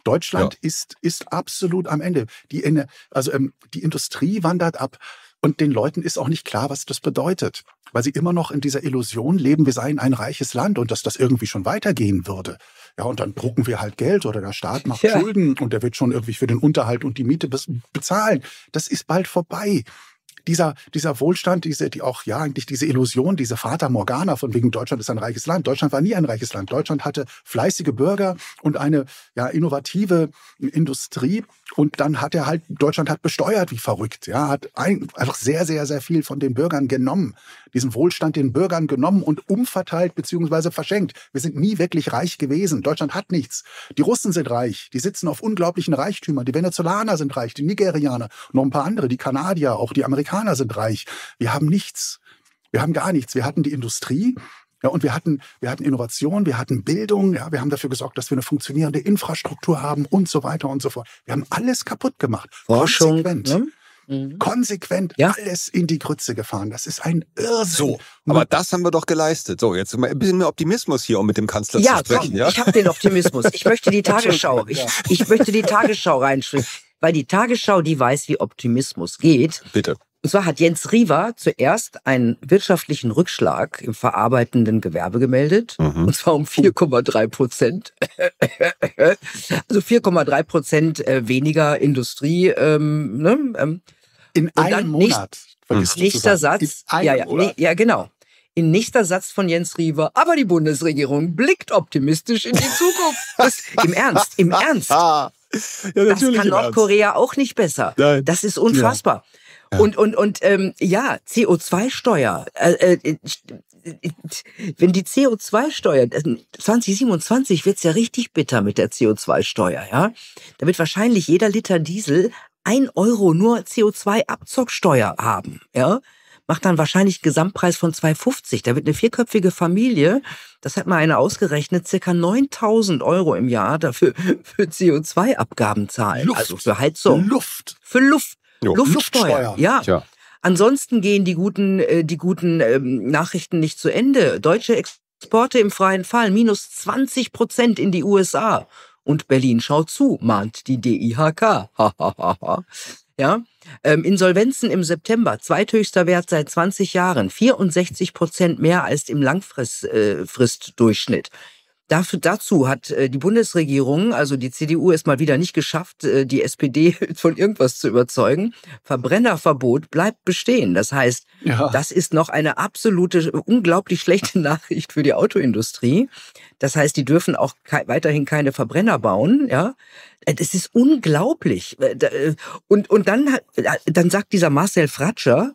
Deutschland ist absolut am Ende. Die Industrie wandert ab. Und den Leuten ist auch nicht klar, was das bedeutet, weil sie immer noch in dieser Illusion leben, wir seien ein reiches Land und dass das irgendwie schon weitergehen würde. Ja, und dann drucken wir halt Geld oder der Staat macht Schulden und der wird schon irgendwie für den Unterhalt und die Miete bezahlen. Das ist bald vorbei. Dieser Wohlstand, diese Illusion, diese Fata Morgana von wegen Deutschland ist ein reiches Land. Deutschland war nie ein reiches Land. Deutschland hatte fleißige Bürger und eine innovative Industrie. Und dann hat Deutschland hat besteuert wie verrückt. Ja, hat einfach sehr, sehr, sehr viel von den Bürgern genommen. Diesen Wohlstand den Bürgern genommen und umverteilt bzw. verschenkt. Wir sind nie wirklich reich gewesen. Deutschland hat nichts. Die Russen sind reich. Die sitzen auf unglaublichen Reichtümern. Die Venezolaner sind reich. Die Nigerianer. Noch ein paar andere. Die Kanadier, auch die Amerikaner sind reich. Wir haben nichts. Wir haben gar nichts. Wir hatten die Industrie. Ja, und wir hatten Innovation, wir hatten Bildung, ja, wir haben dafür gesorgt, dass wir eine funktionierende Infrastruktur haben und so weiter und so fort. Wir haben alles kaputt gemacht. Forschung, konsequent alles in die Grütze gefahren. Das ist ein Irrsinn. So, aber das haben wir doch geleistet. So, jetzt mal ein bisschen mehr Optimismus hier, um mit dem Kanzler zu sprechen. Ja, ich habe den Optimismus. Ich möchte die Tagesschau. Ich möchte die Tagesschau reinschreiben, weil die Tagesschau, die weiß, wie Optimismus geht. Bitte. Und zwar hat Jens Riewer zuerst einen wirtschaftlichen Rückschlag im verarbeitenden Gewerbe gemeldet. Und zwar um 4,3%. Also 4,3% weniger Industrie. In einem Monat. Nächster Satz. Genau. In nächster Satz von Jens Riewer. Aber die Bundesregierung blickt optimistisch in die Zukunft. Im Ernst. Das kann Nordkorea auch nicht besser. Nein. Das ist unfassbar. Ja. Und CO2-Steuer, wenn die CO2-Steuer, 2027 wird's ja richtig bitter mit der CO2-Steuer, ja. Da wird wahrscheinlich jeder Liter Diesel 1 Euro nur CO2-Abzocksteuer haben, ja. Macht dann wahrscheinlich einen Gesamtpreis von 2,50. Da wird eine 4-köpfige Familie, das hat mal einer ausgerechnet, ca. 9.000 Euro im Jahr dafür für CO2-Abgaben zahlen. Also für Heizung. Für Luft. Luftsteuer. Ja. Tja. Ansonsten gehen die guten Nachrichten nicht zu Ende. Deutsche Exporte im freien Fall minus 20% in die USA. Und Berlin schaut zu, mahnt die DIHK. Ja. Insolvenzen im September, zweithöchster Wert seit 20 Jahren, 64% mehr als im Langfristdurchschnitt. Dazu hat die Bundesregierung, also die CDU, es mal wieder nicht geschafft, die SPD von irgendwas zu überzeugen. Verbrennerverbot bleibt bestehen. Das heißt, das ist noch eine absolute, unglaublich schlechte Nachricht für die Autoindustrie. Das heißt, die dürfen auch weiterhin keine Verbrenner bauen. Ja, das ist unglaublich. Und dann sagt dieser Marcel Fratscher,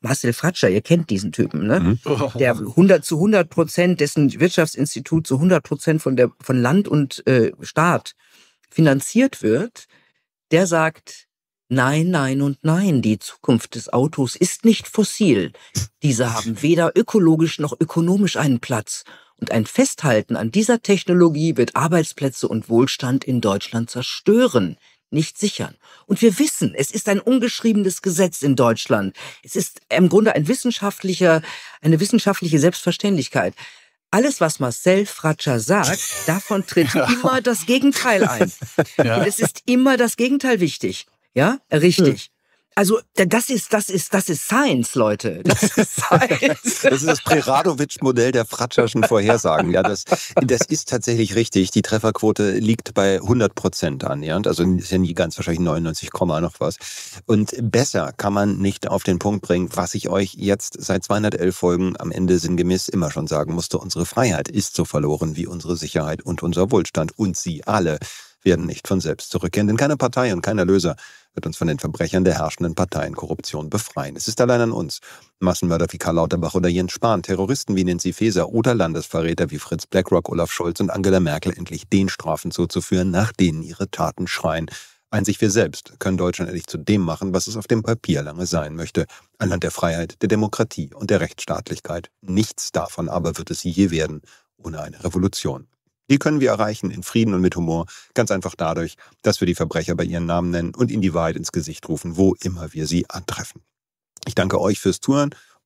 ihr kennt diesen Typen, ne? Der 100%, dessen Wirtschaftsinstitut zu 100% von Land und Staat finanziert wird, der sagt, nein, nein und nein, die Zukunft des Autos ist nicht fossil. Diese haben weder ökologisch noch ökonomisch einen Platz. Und ein Festhalten an dieser Technologie wird Arbeitsplätze und Wohlstand in Deutschland zerstören, nicht sichern. Und wir wissen, es ist ein ungeschriebenes Gesetz in Deutschland. Es ist im Grunde eine wissenschaftliche Selbstverständlichkeit. Alles, was Marcel Fratscher sagt, davon tritt immer das Gegenteil ein. Ja. Und es ist immer das Gegenteil wichtig. Ja, richtig. Also das ist Science, Leute. Das ist Science. Das ist das Preradovic-Modell der Fratscherschen Vorhersagen. Ja, das ist tatsächlich richtig. Die Trefferquote liegt bei 100% annähernd. Also ist ja nie ganz, wahrscheinlich 99, noch was. Und besser kann man nicht auf den Punkt bringen, was ich euch jetzt seit 211 Folgen am Ende sinngemäß immer schon sagen musste. Unsere Freiheit ist so verloren wie unsere Sicherheit und unser Wohlstand. Und sie alle werden nicht von selbst zurückkehren. Denn keine Partei und kein Erlöser wird uns von den Verbrechern der herrschenden Parteienkorruption befreien. Es ist allein an uns. Massenmörder wie Karl Lauterbach oder Jens Spahn, Terroristen wie Nancy Faeser oder Landesverräter wie Fritz Blackrock, Olaf Scholz und Angela Merkel endlich den Strafen zuzuführen, nach denen ihre Taten schreien. Einzig wir selbst können Deutschland endlich zu dem machen, was es auf dem Papier lange sein möchte. Ein Land der Freiheit, der Demokratie und der Rechtsstaatlichkeit. Nichts davon aber wird es je werden, ohne eine Revolution. Die können wir erreichen in Frieden und mit Humor, ganz einfach dadurch, dass wir die Verbrecher bei ihren Namen nennen und ihnen die Wahrheit ins Gesicht rufen, wo immer wir sie antreffen. Ich danke euch fürs Zuhören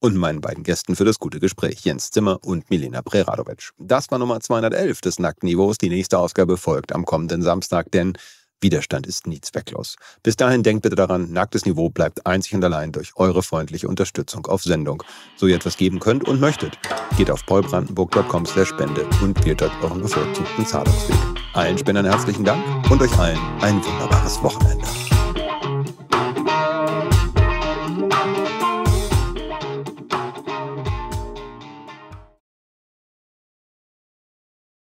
und meinen beiden Gästen für das gute Gespräch, Jens Zimmer und Milena Preradovic. Das war Nummer 211 des Nackten Niveaus. Die nächste Ausgabe folgt am kommenden Samstag, denn Widerstand ist nie zwecklos. Bis dahin denkt bitte daran, Nacktes Niveau bleibt einzig und allein durch eure freundliche Unterstützung auf Sendung. So ihr etwas geben könnt und möchtet, geht auf paulbrandenburg.com/spende und wählt dort euren bevorzugten Zahlungsweg. Allen Spendern herzlichen Dank und euch allen ein wunderbares Wochenende.